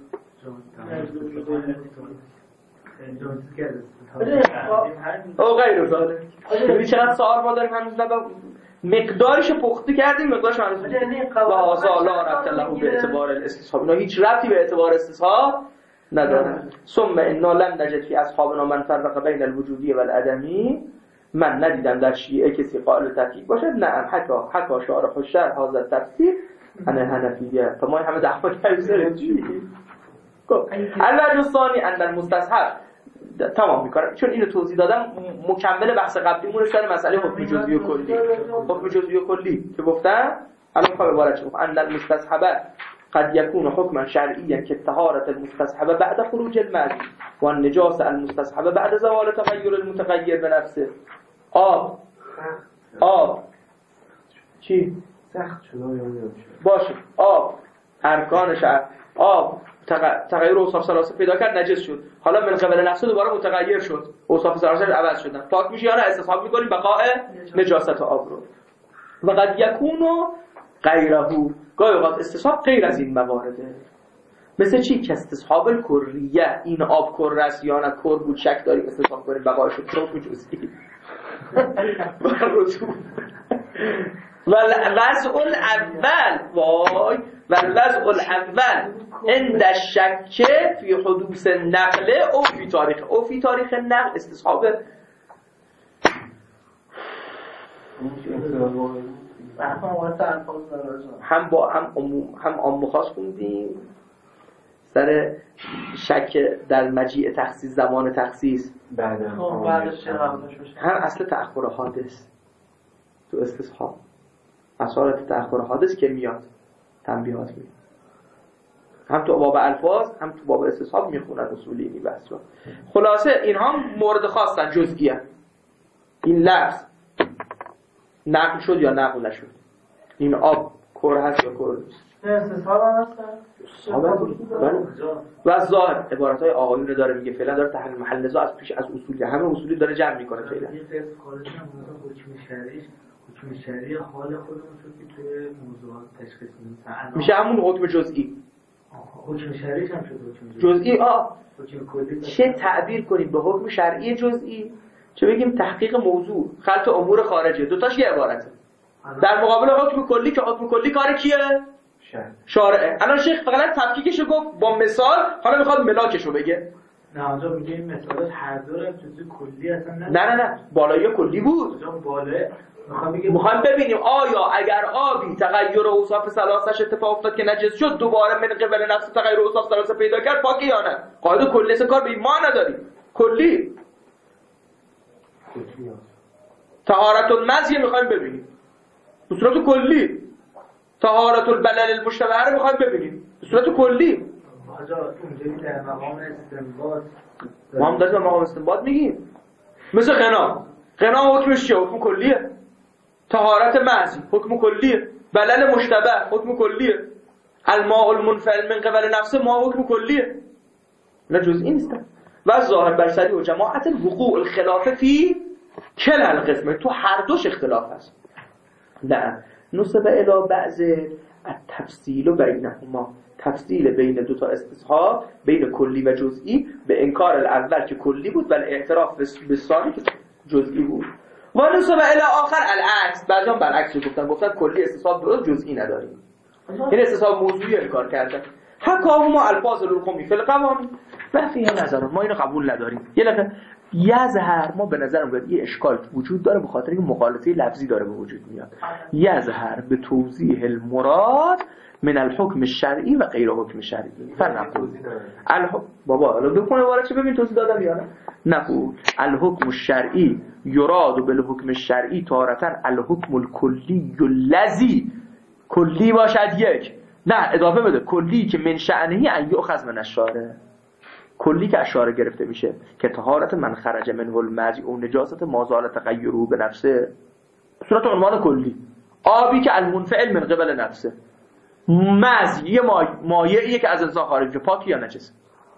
او غیر ذالک. ببین چقدر سوال ما داریم هنوز، مقدارش پخته کردیم، مقدارش هنوز لا لا ربط له به اعتبار الاستصحاب، اینا هیچ ربطی به اعتبار استصحاب نداره. ثم انا لم نجد فی اصحابنا من فرق بین الوجودی و العدمی، من ندیدم در شیعه کسی قائل تفکیک باشد. نعم حکا حکا شارح الشرح هذا تفسیر انا حنفیه. تا ما همه دعوا کردیم چی؟ الوجه الثانی ان المستصحب، تمام میکنم چون اینو توضیح دادم، مکمل بحث قبلیمون شده مسئله حکم جزئی و کلی. حکم جزئی و کلی که گفتم الان میخوام عبارت چه ان المستصحب قد يكون حكما شرعيا كالطهارة المستصحبة بعد خروج الماء والنجاسة المستصحبة بعد زوال تغير المتغير بنفسه. آب آب چی؟ سخت شده باشه آب ارکانش آب تغییر اوصاف ثلاثه پیدا کرد، نجس شد، حالا من قبل نفسه دوباره متغیر شد، اوصاف ثلاثه عوض شدن، پاک میشه یا نه؟ استصحاب می‌کنیم بقاء نجاست آب رو. و قد یکونو غیره، گاهی اوقات استصحاب غیر از این موارده. مثل چی؟ که استصحاب الکریه، این آب کره است یا نه کر بود، شک داریم استصحاب کنیم بقاء شد چون جزئی. والوضع الاول وای والوضع الاول عند الشک فی حدوث نقل او فی تاریخ او فی تاریخ نقل استصحاب هم با هم عموم هم عام خاص خوندیم سر شک در مجیء تخصیص زمان تخصیص بعد هم اصل تأخر حادث تو استصحاب، اصالت تأخر حادث که میاد تنبیهات میاد، هم تو باب الفاظ هم تو باب استصحاب میخونن اصولی اینی بس. خلاصه اینها مورد خاصن جزئیه. این لفظ نقل شد یا نقل نشد، این آب کره هست یا کره نیست، استصحاب هم هست. و از ظاهر عبارت های آقایون رو داره میگه، فعلا داره تحلیل محل نزاع از پیش از اصولی، همه اصولی داره جمع میکنه. فعلا یه تست خارج هم حکم شرعی، حکم شرعی حال خودمون شد که توی موضوعات تشخیص میدیم، میشه همون حکم جزئی. حکم شرعی هم شد حکم جزئی. آه حکم کلی چه تعبیر کنیم به حکم شرعی جزئی، چه بگیم تحقیق موضوع، خلط امور خارجه، دوتاش یه عبارته. در مقابل حکم کلی که حکم کلی کار کیه؟ شارعه. الان شیخ فقط تفکیکشو گفت با مثال، حالا میخواد ملاکشو بگه. نه اونجا میگه این مثالات هر دو رو جزئی کلی اصلا نه نه نه نه بالایی کلی بود. اونجا بالای میخوایم ببینیم آیا اگر آبی تغییر اوصاف ثلاثش اتفاق افتاد که نجس شد، دوباره من قبل نفس تغییر اوصاف ثلاثه پیدا کرد، پاکی یا نه؟ قاعده کلی سه کار به ما نداریم. کلی طهارت المزی میخوایم ببینیم به صورت کلی، طهارت البلل المشتبه رو میخوایم ببینیم به صورت کلی. آجا اونجایی در مقام استنباط ما هم داریم مقام استنباط میگیم. مثل غنا، غنا حکمش چیه؟ حکم کلیه. طهارت محض حکم کلیه، بلل مشتبه حکم کلیه، الماء المنفعل من قبل نفسه ما حکم کلیه، نه جزئی نیستن. و ظاهر بر سری و جماعت وقوع الخلاف فی کل القسم، تو هر دوش اختلاف هست. نه نصب الی بعض التفصیل بینهما، تفصیل بین دو تا استصحاب بین کلی و جزئی به انکار الاول که کلی بود و اعتراف به ثانی که جزئی بود. و نصب الی آخر العکس، بعضی هم برعکس گفتن، گفتن کلی استصحاب درست جزئی نداریم، این استصحاب موضوعی انکار کردن. حکاهما الفاظ الحکمی فی القوانین و فیه نظر، ما اینو قبول نداریم. یه لحظه یظهر، ما به نظرم باید یه اشکال وجود داره به خاطر اینکه مغالطه لفظی داره به وجود میاد. یظهر به توضیح المراد من الحکم الشرعی و غیر حکم شرعی. فرق الحکم بابا الان بخونه وارد چه ببین توضیح دادم یا نه؟ نقول الحکم الشرعی یراد بالحکم الشرعی تارةً الحکم الکلی الذی، کلی باشد یک، نه اضافه بده کلی که من شأنه ان یؤخذ من الشارع، کلی که اشاره گرفته میشه که طهارت من خرج منه المذی او نجاست ما زال تغیره به نفسه، صورت عنوان کلی. آبی که المنفعل من قبل نفسه، مذی یه مایعیه که از انسان خارج میشه، پاک یا نجس.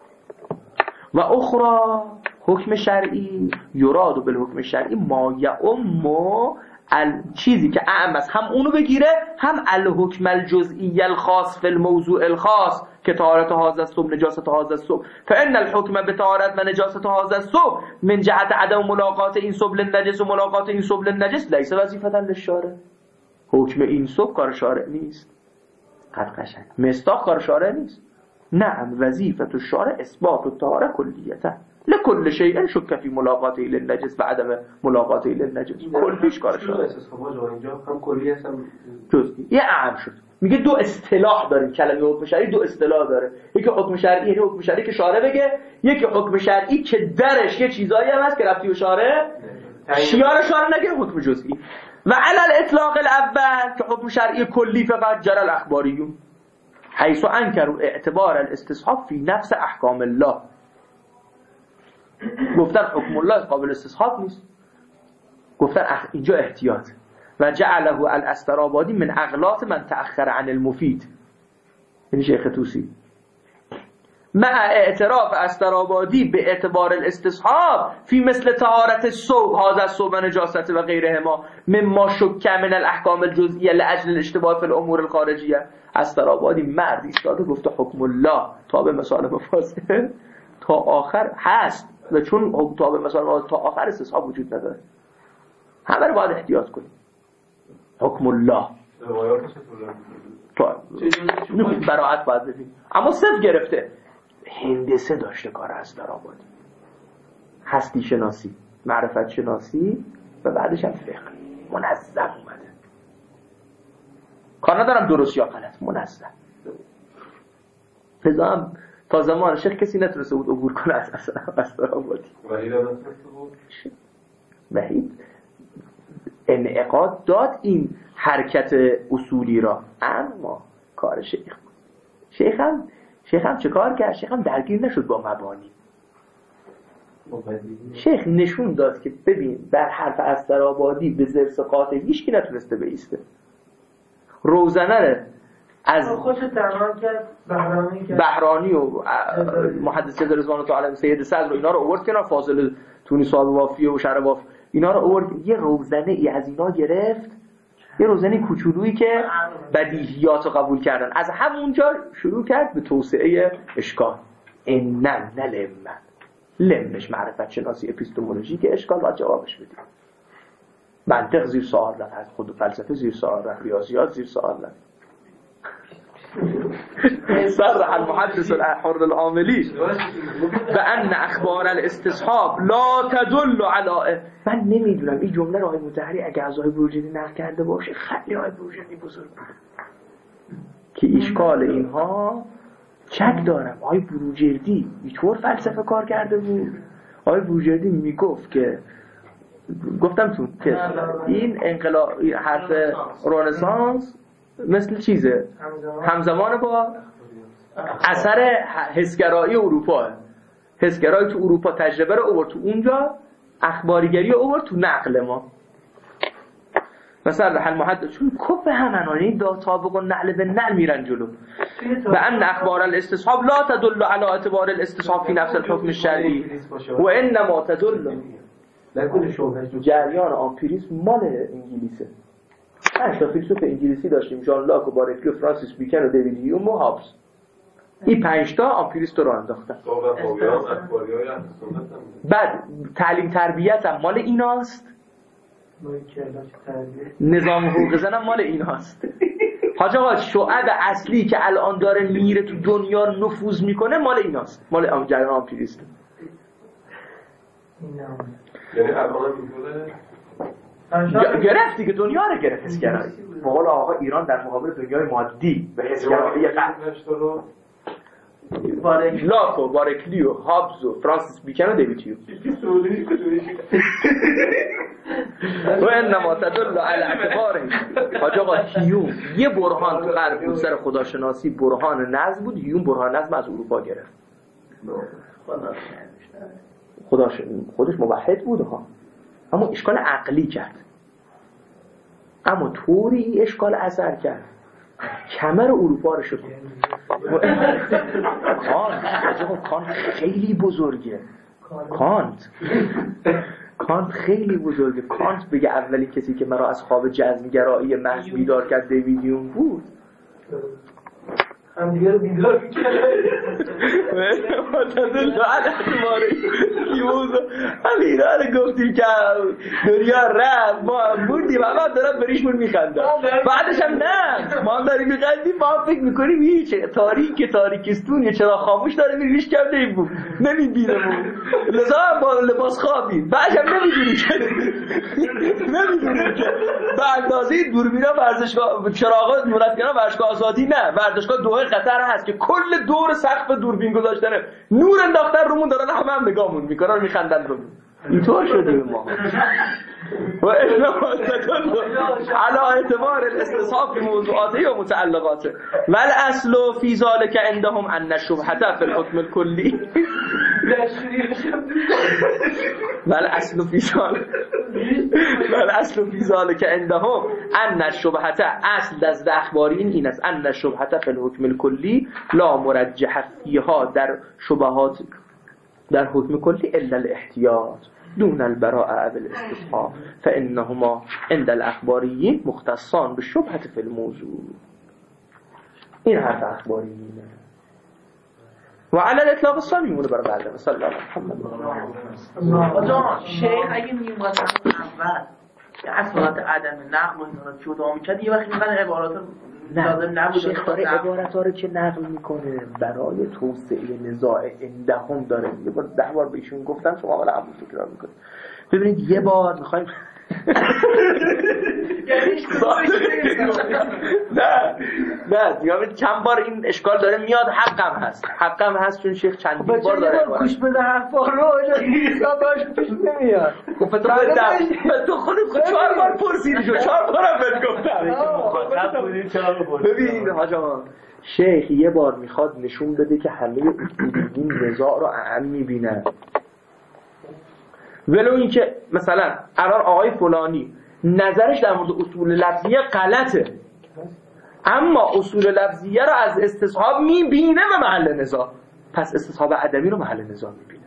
و اخرى حکم شرعی یراد بالحکم شرعی ما یعم چیزی که اعم است، هم اونو بگیره هم الحکم الجزئی الخاص فی الموضوع الخاص که طهارت هذا الصوب نجاست هذا الصوب، فان الحکم بطهارت و نجاست هذا الصوب من جهت عدم ملاقات این صوب للنجس و ملاقات این صوب للنجس لیس وظیفة للشارع. حکم این صوب کار شارع نیست، قد قشنگ مستاق کار شارع نیست. نعم وظیفة الشارع اثبات الطهارة کلیته لكل شيء شك في ملاقاته للنجس و عدم ملاقاته للنجس، کلیش کار شارع. اینجا هم کلی هستم جزئی یه اعم شد. میگه دو اصطلاح داریم، کلمه حکم شرعی دو اصطلاح داره، یکی حکم شرعی یعنی حکم شرعی که شارع بگه، یکی حکم شرعی که درش یه چیزایی هم هست که ربطی به شارع شیار شارع نگه، حکم جزئی. و علی الاطلاق الاول که حکم شرعی کلی فقط جرى الاخباریون حیث انکروا اعتبار الاستصحاب فی نفس احکام الله، گفتن حکم الله قابل استصحاب نیست، گفتن اینجا احتیاط. و جعله الاسترابادی من اغلاط من تأخر عن المفید، یعنی شیخ طوسی مع اعتراف استرابادی به اعتبار الاستصحاب فی مثل طهارت الثوب هذا الثوب و نجاست و غیرهما مما شک من الاحکام الجزئیه لاجل الاشتباه فی الامور الخارجیه. استرابادی مرد ایستاده گفته حکم الله تا به مثال مفاصل تا آخر هست و چون تا به مثال تا آخر استصحاب وجود نداره، همه رو باید احتیاط کنیم. حکم الله تا براعت باید بدیم، اما صرف گرفته هندسه داشته کار استرابادی، هستی شناسی، معرفت شناسی و بعدش هم فقه منظم اومده. کار ندارم درست یا غلط، منظم. لذا هم تا زمان شیخ کسی نتونسته بود عبور کنه از استرابادی. وحید انعقاد داد این حرکت اصولی را، اما کار شیخ بود. شیخ هم شیخ هم چه کار کرد؟ شیخ هم درگیر نشد با مبانی. شیخ نشون داد که ببین بر حرف استرابادی به زرس قاطع هیچ کی نتونسته بیسته. روزنه از خودش درمان کرد، بهرانی کرد، بهرانی و محدث رضوان تعالی سید صدر و اینا رو آورد کنار، فاضل تونی صاحب وافیه و شرح واف اینا رو آورد، یه روزنه ای از اینا گرفت، یه روزنه کوچولویی که بدیهیات رو قبول کردن، از همونجا شروع کرد به توسعه اشکال. ان نه لمن لمش معرفت شناسی اپیستمولوژی که اشکال باید جوابش بدیم. منطق زیر سوال رفت، خود فلسفه زیر سوال رفت، ریاضیات زیر سوال رفت. صرح المحدث الحر العاملی و ان اخبار الاستصحاب لا تدل علی، من نمیدونم این جمله رو آقای مطهری اگه از آقای بروجردی نقل کرده باشه خیلی آقای بروجردی بزرگ بود که اشکال اینها چک دارم. آقای بروجردی اینطور فلسفه کار کرده بود. آقای بروجردی میگفت که گفتم تو که این انقلاب حرف رنسانس مثل چیزه همزمان با اثر حسگرایی اروپا. حسگرایی تو اروپا تجربه رو آورد تو اونجا، اخباریگری رو آورد تو نقل ما. مثلا حل محدد چون کف همانانی دا طابق و نعل به نعل میرن جلو و ان اخبار الاستصحاب لا تدل على اعتبار الاستصحاب فی نفس الحکم الشرعی و انما تدل جریان آمپیریسم مال انگلیسه. پنج تا فیلسوف انگلیسی داشتیم، ژان لاک و بارکلی و فرانسیس بیکن و دیوید هیوم و هابز. این پنج تا آمپیریست رو انداختن. بعد تعلیم تربیت هم مال ایناست، نظام حقوق زن هم مال ایناست. حاج آقا شعب اصلی که الان داره میره تو دنیا نفوذ میکنه مال ایناست، مال جریان آمپیریست. یعنی الان میگه گرفتی که دنیا رو گرفت حسگرایی. مقال آقا ایران در مقابل دنیای مادی به حسگرایی قلب لاک و بارکلی و هابز و فرانسیس بیکن و دیوید هیوم و انما تدل علی اعتبار. حاج آقا هیوم یه برهان تو غرب بود سر خداشناسی، برهان نظم بود. هیوم برهان نظم از اروپا گرفت. خداش خودش موحد بود ها، اما اشکال عقلی کرد، اما طوری اشکال اثر کرد کمر اروپا رو شد. کانت حاجا کانت خیلی بزرگه. کانت کانت خیلی بزرگه. کانت بگه اولین کسی که مرا از خواب جزمگرایی محض بیدار کرد دیوید هیوم بود. هم دیگه رو بیدار میکنه معتدل بعد اعتباره کیوزو همین اینا رو گفتیم که دنیا رفت ما بودیم اما دارم بریشمون میخندم بعدش هم نه ما هم داریم میخندیم ما هم فکر میکنیم هیچ تاریک تاریکستون یه چرا خاموش داره میریش کرده این بود نمیبینمون لذا با لباس خوابیم بعدش هم نمیدونیم که نمیدونیم که به اندازه دوربینا ورزشگاه چراغا مرتبا ورزشگاه آزادی نه ورزشگاه دوحه قطر هست که کل دور سقف دوربین گذاشتن نور انداختن رومون دارن همه هم نگاهمون میکنن میخندن رومون اینطور شدیم ما و انما تدل على اعتبار الاستصحاب في موضوعاته و متعلقاته و الاصل فی ذلك عندهم ان الشبهه في الحكم الكلي و الاصل فی ذلك و الاصل فی ذلك عندهم ان الشبهه اصل از اخباری این است ان الشبهه في الحكم الكلي لا مرجح فيها در شبهات در حکم کلی الا الاحتیاط دون البراءة بالاستصحاب فانهما عند الاخباریین مختصان بالشبهه في الموضوع. این حرف اخباریینه و علی الاطلاق الثانی میمونه برای بعد صلی الله علیه و آله. آقا شیخ اگه میومد اول که اصالت عدم نقل و اینا رو جدا میکرد یه وقتی اینقدر عبارات لازم نبود. شیخ داره عبارت‌ها رو که نقل میکنه برای توسعه نزاع عندهم داره. یه بار ده بار بهشون گفتم شما ولی همون تکرار میکنید. ببینید یه بار میخوایم نه نه دیگه چند بار این اشکال داره میاد حقم هست حقم هست چون شیخ چندین بار داره گوش بده حرفا رو حسابش پیش نمیاد. خب تو تو خودت خود چهار بار پرسیدی شو چهار بار هم بهت گفتم مخاطب بودی چرا بپرسی. ببین حاج آقا شیخ یه بار میخواد نشون بده که همه اصولیین نزاع رو اهم میبینن ولو اینکه مثلا الان آقای فلانی نظرش در مورد اصول لفظیه غلطه اما اصول لفظیه رو از استصحاب میبینه و محل نزاع پس استصحاب عدمی رو محل نزاع میبینه.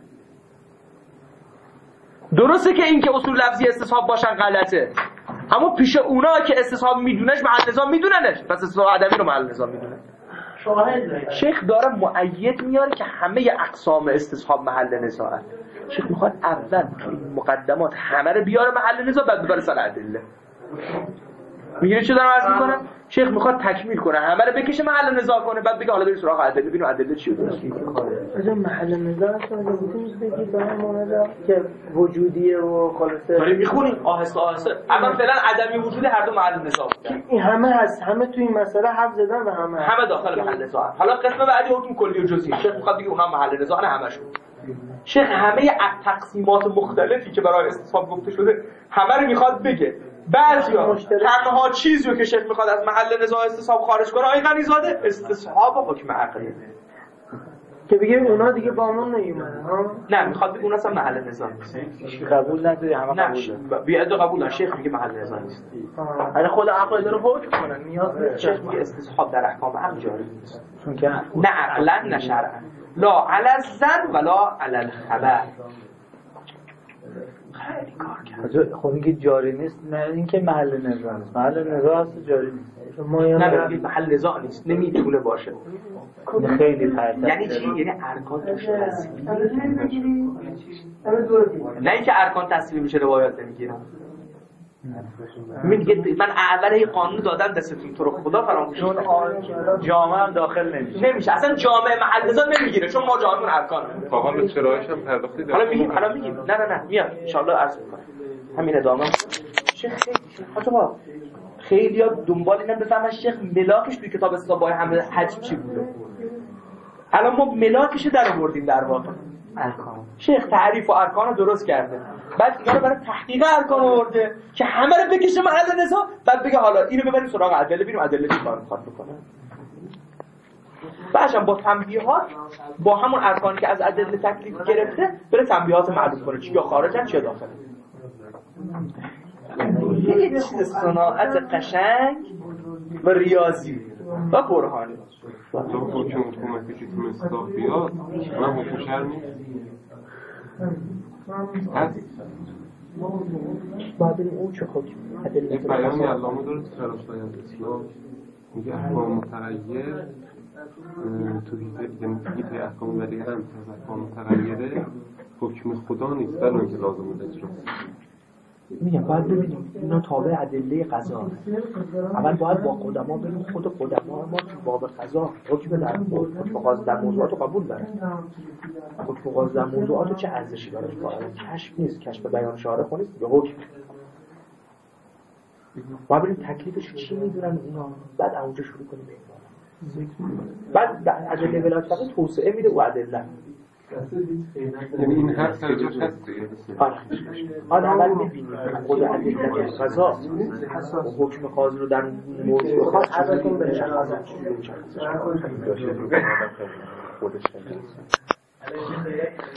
درسته که این که اصول لفظی استصحاب باشن غلطه اما پیش اونا که استصحاب میدونش محل نزاع میدوننش پس استصحاب عدمی رو محل نزاع میدونن. شیخ داره مؤید میاره که همه اقسام استصحاب محل نزاعه. شیخ میخواد اول تو این مقدمات همه رو بیاره محل نزاع بعد ببره سر ادله. میگه چه دارم عرض میکنم؟ شیخ میخواد تکمیل کنه همه رو بکشه محل نزاع کنه بعد بگه حالا بریم سراغ ادله ببینیم ادله چی درست میکنه. از محل نزاع اصلا میتونید بگید به همون که وجودیه و خلاصه داریم میخونیم آهسته آهسته. اما فعلا عدمی وجودی هر دو محل نزاع این همه هست همه تو این مسئله حرف زدن و همه همه داخل محل نزاع. حالا قسم بعدی حکم کلی و جزئی. شیخ میخواد بگه اونها محل نزاع نه همشون. شیخ همه تقسیمات مختلفی که برای استصحاب گفته شده همه رو میخواد بگه. بعضیا تنها چیزی رو که شیخ میخواد از محل نزاع استصحاب خارج کنه آقای غنیزاده استصحاب حکم عقلی. که بگه اونا دیگه با ما نمیومدن ها. نه میخواد بگه اون اصلا محل نظام نیست. قبول نداری همه نه قبول بیاد قبول نه. شیخ میگه محل نظام نیست. یعنی خود عقاید رو حکم کنن نیاز نیست. شیخ میگه استصحاب در احکام عقل جاری نیست. چون که نه عقلا نه شرعا. لا علی الظن ولا علی الخبر. خیلی کار کرد. خب میگه جاری نیست، نه اینکه محل نزاع نیست. محل نزاع هست جاری نیست. نه میگه محل نزاع نیست، نمیتونه باشه. خیلی پرت. یعنی چی؟ یعنی ارکان توش تصویری نه اینکه ارکان تصویری میشه روایات نمیگیرن. میگه من اول این قانون دادم دستتون، تو رو خدا فراموش چون جامعه هم داخل نمیشه. نمیشه اصلا جامعه محل نظام نمیگیره، چون ما جامعه ارکان واقعا به شرایطش هم پرداختی دارم. حالا میگیم حالا میگیم نه نه نه میاد ان شاء الله عرض میکنم. همین ادامه شیخ خیلی حاجا خیلی ها دنبال اینم بفهمن شیخ ملاکش توی کتاب استابای همه حجم چی بوده. الان ما ملاکش در آوردیم در واقع ارکان. شیخ تعریف و ارکان رو درست کرده، بعد اینا رو برای تحقیق ارکان آورده که همه رو بکشه محل نزاع، بعد بگه حالا اینو ببریم سراغ ادله، ببینیم ادله چی کار می‌خواد بکنه. بعدش با تنبیهات با همون ارکانی که از ادله تکلیف گرفته بره تنبیهات معلوم کنه چی یا خارجن چی داخله. یه چیز صناعت قشنگ و ریاضی و برهانی. تو حکم حکومتی که تو مصداق بیاد من حکم شهر نیست هست بعد این اون چه حکم یک بیانی علامه داره تو شراف‌های اسلام میگه احکام متغیر تو هیته احکام ولی هم از احکام متغیره حکم خدا نیست در اون که لازم اجرا. میگم باید ببینیم اینا تابع ادله قضا. اول باید با قدما بریم خود قدما ما تو باب قضا حکم در حکم قاضی در موضوعات رو قبول داره. حکم قاضی در موضوعات چه ارزشی داره؟ کشف نیست، کشف بیان شارح نیست، به حکم. باید بریم تکلیفش چی میدونن اونا، بعد اونجا شروع کنیم به این. بعد ادله ولایت فقط توسعه میده و ادله. یعنی این هر سرجاش هست دیگه. آره اول میبینیم خود ادله قضا و حکم قاضی رو در موضوع خاص ازتون بشخصه چجوری بشخصه.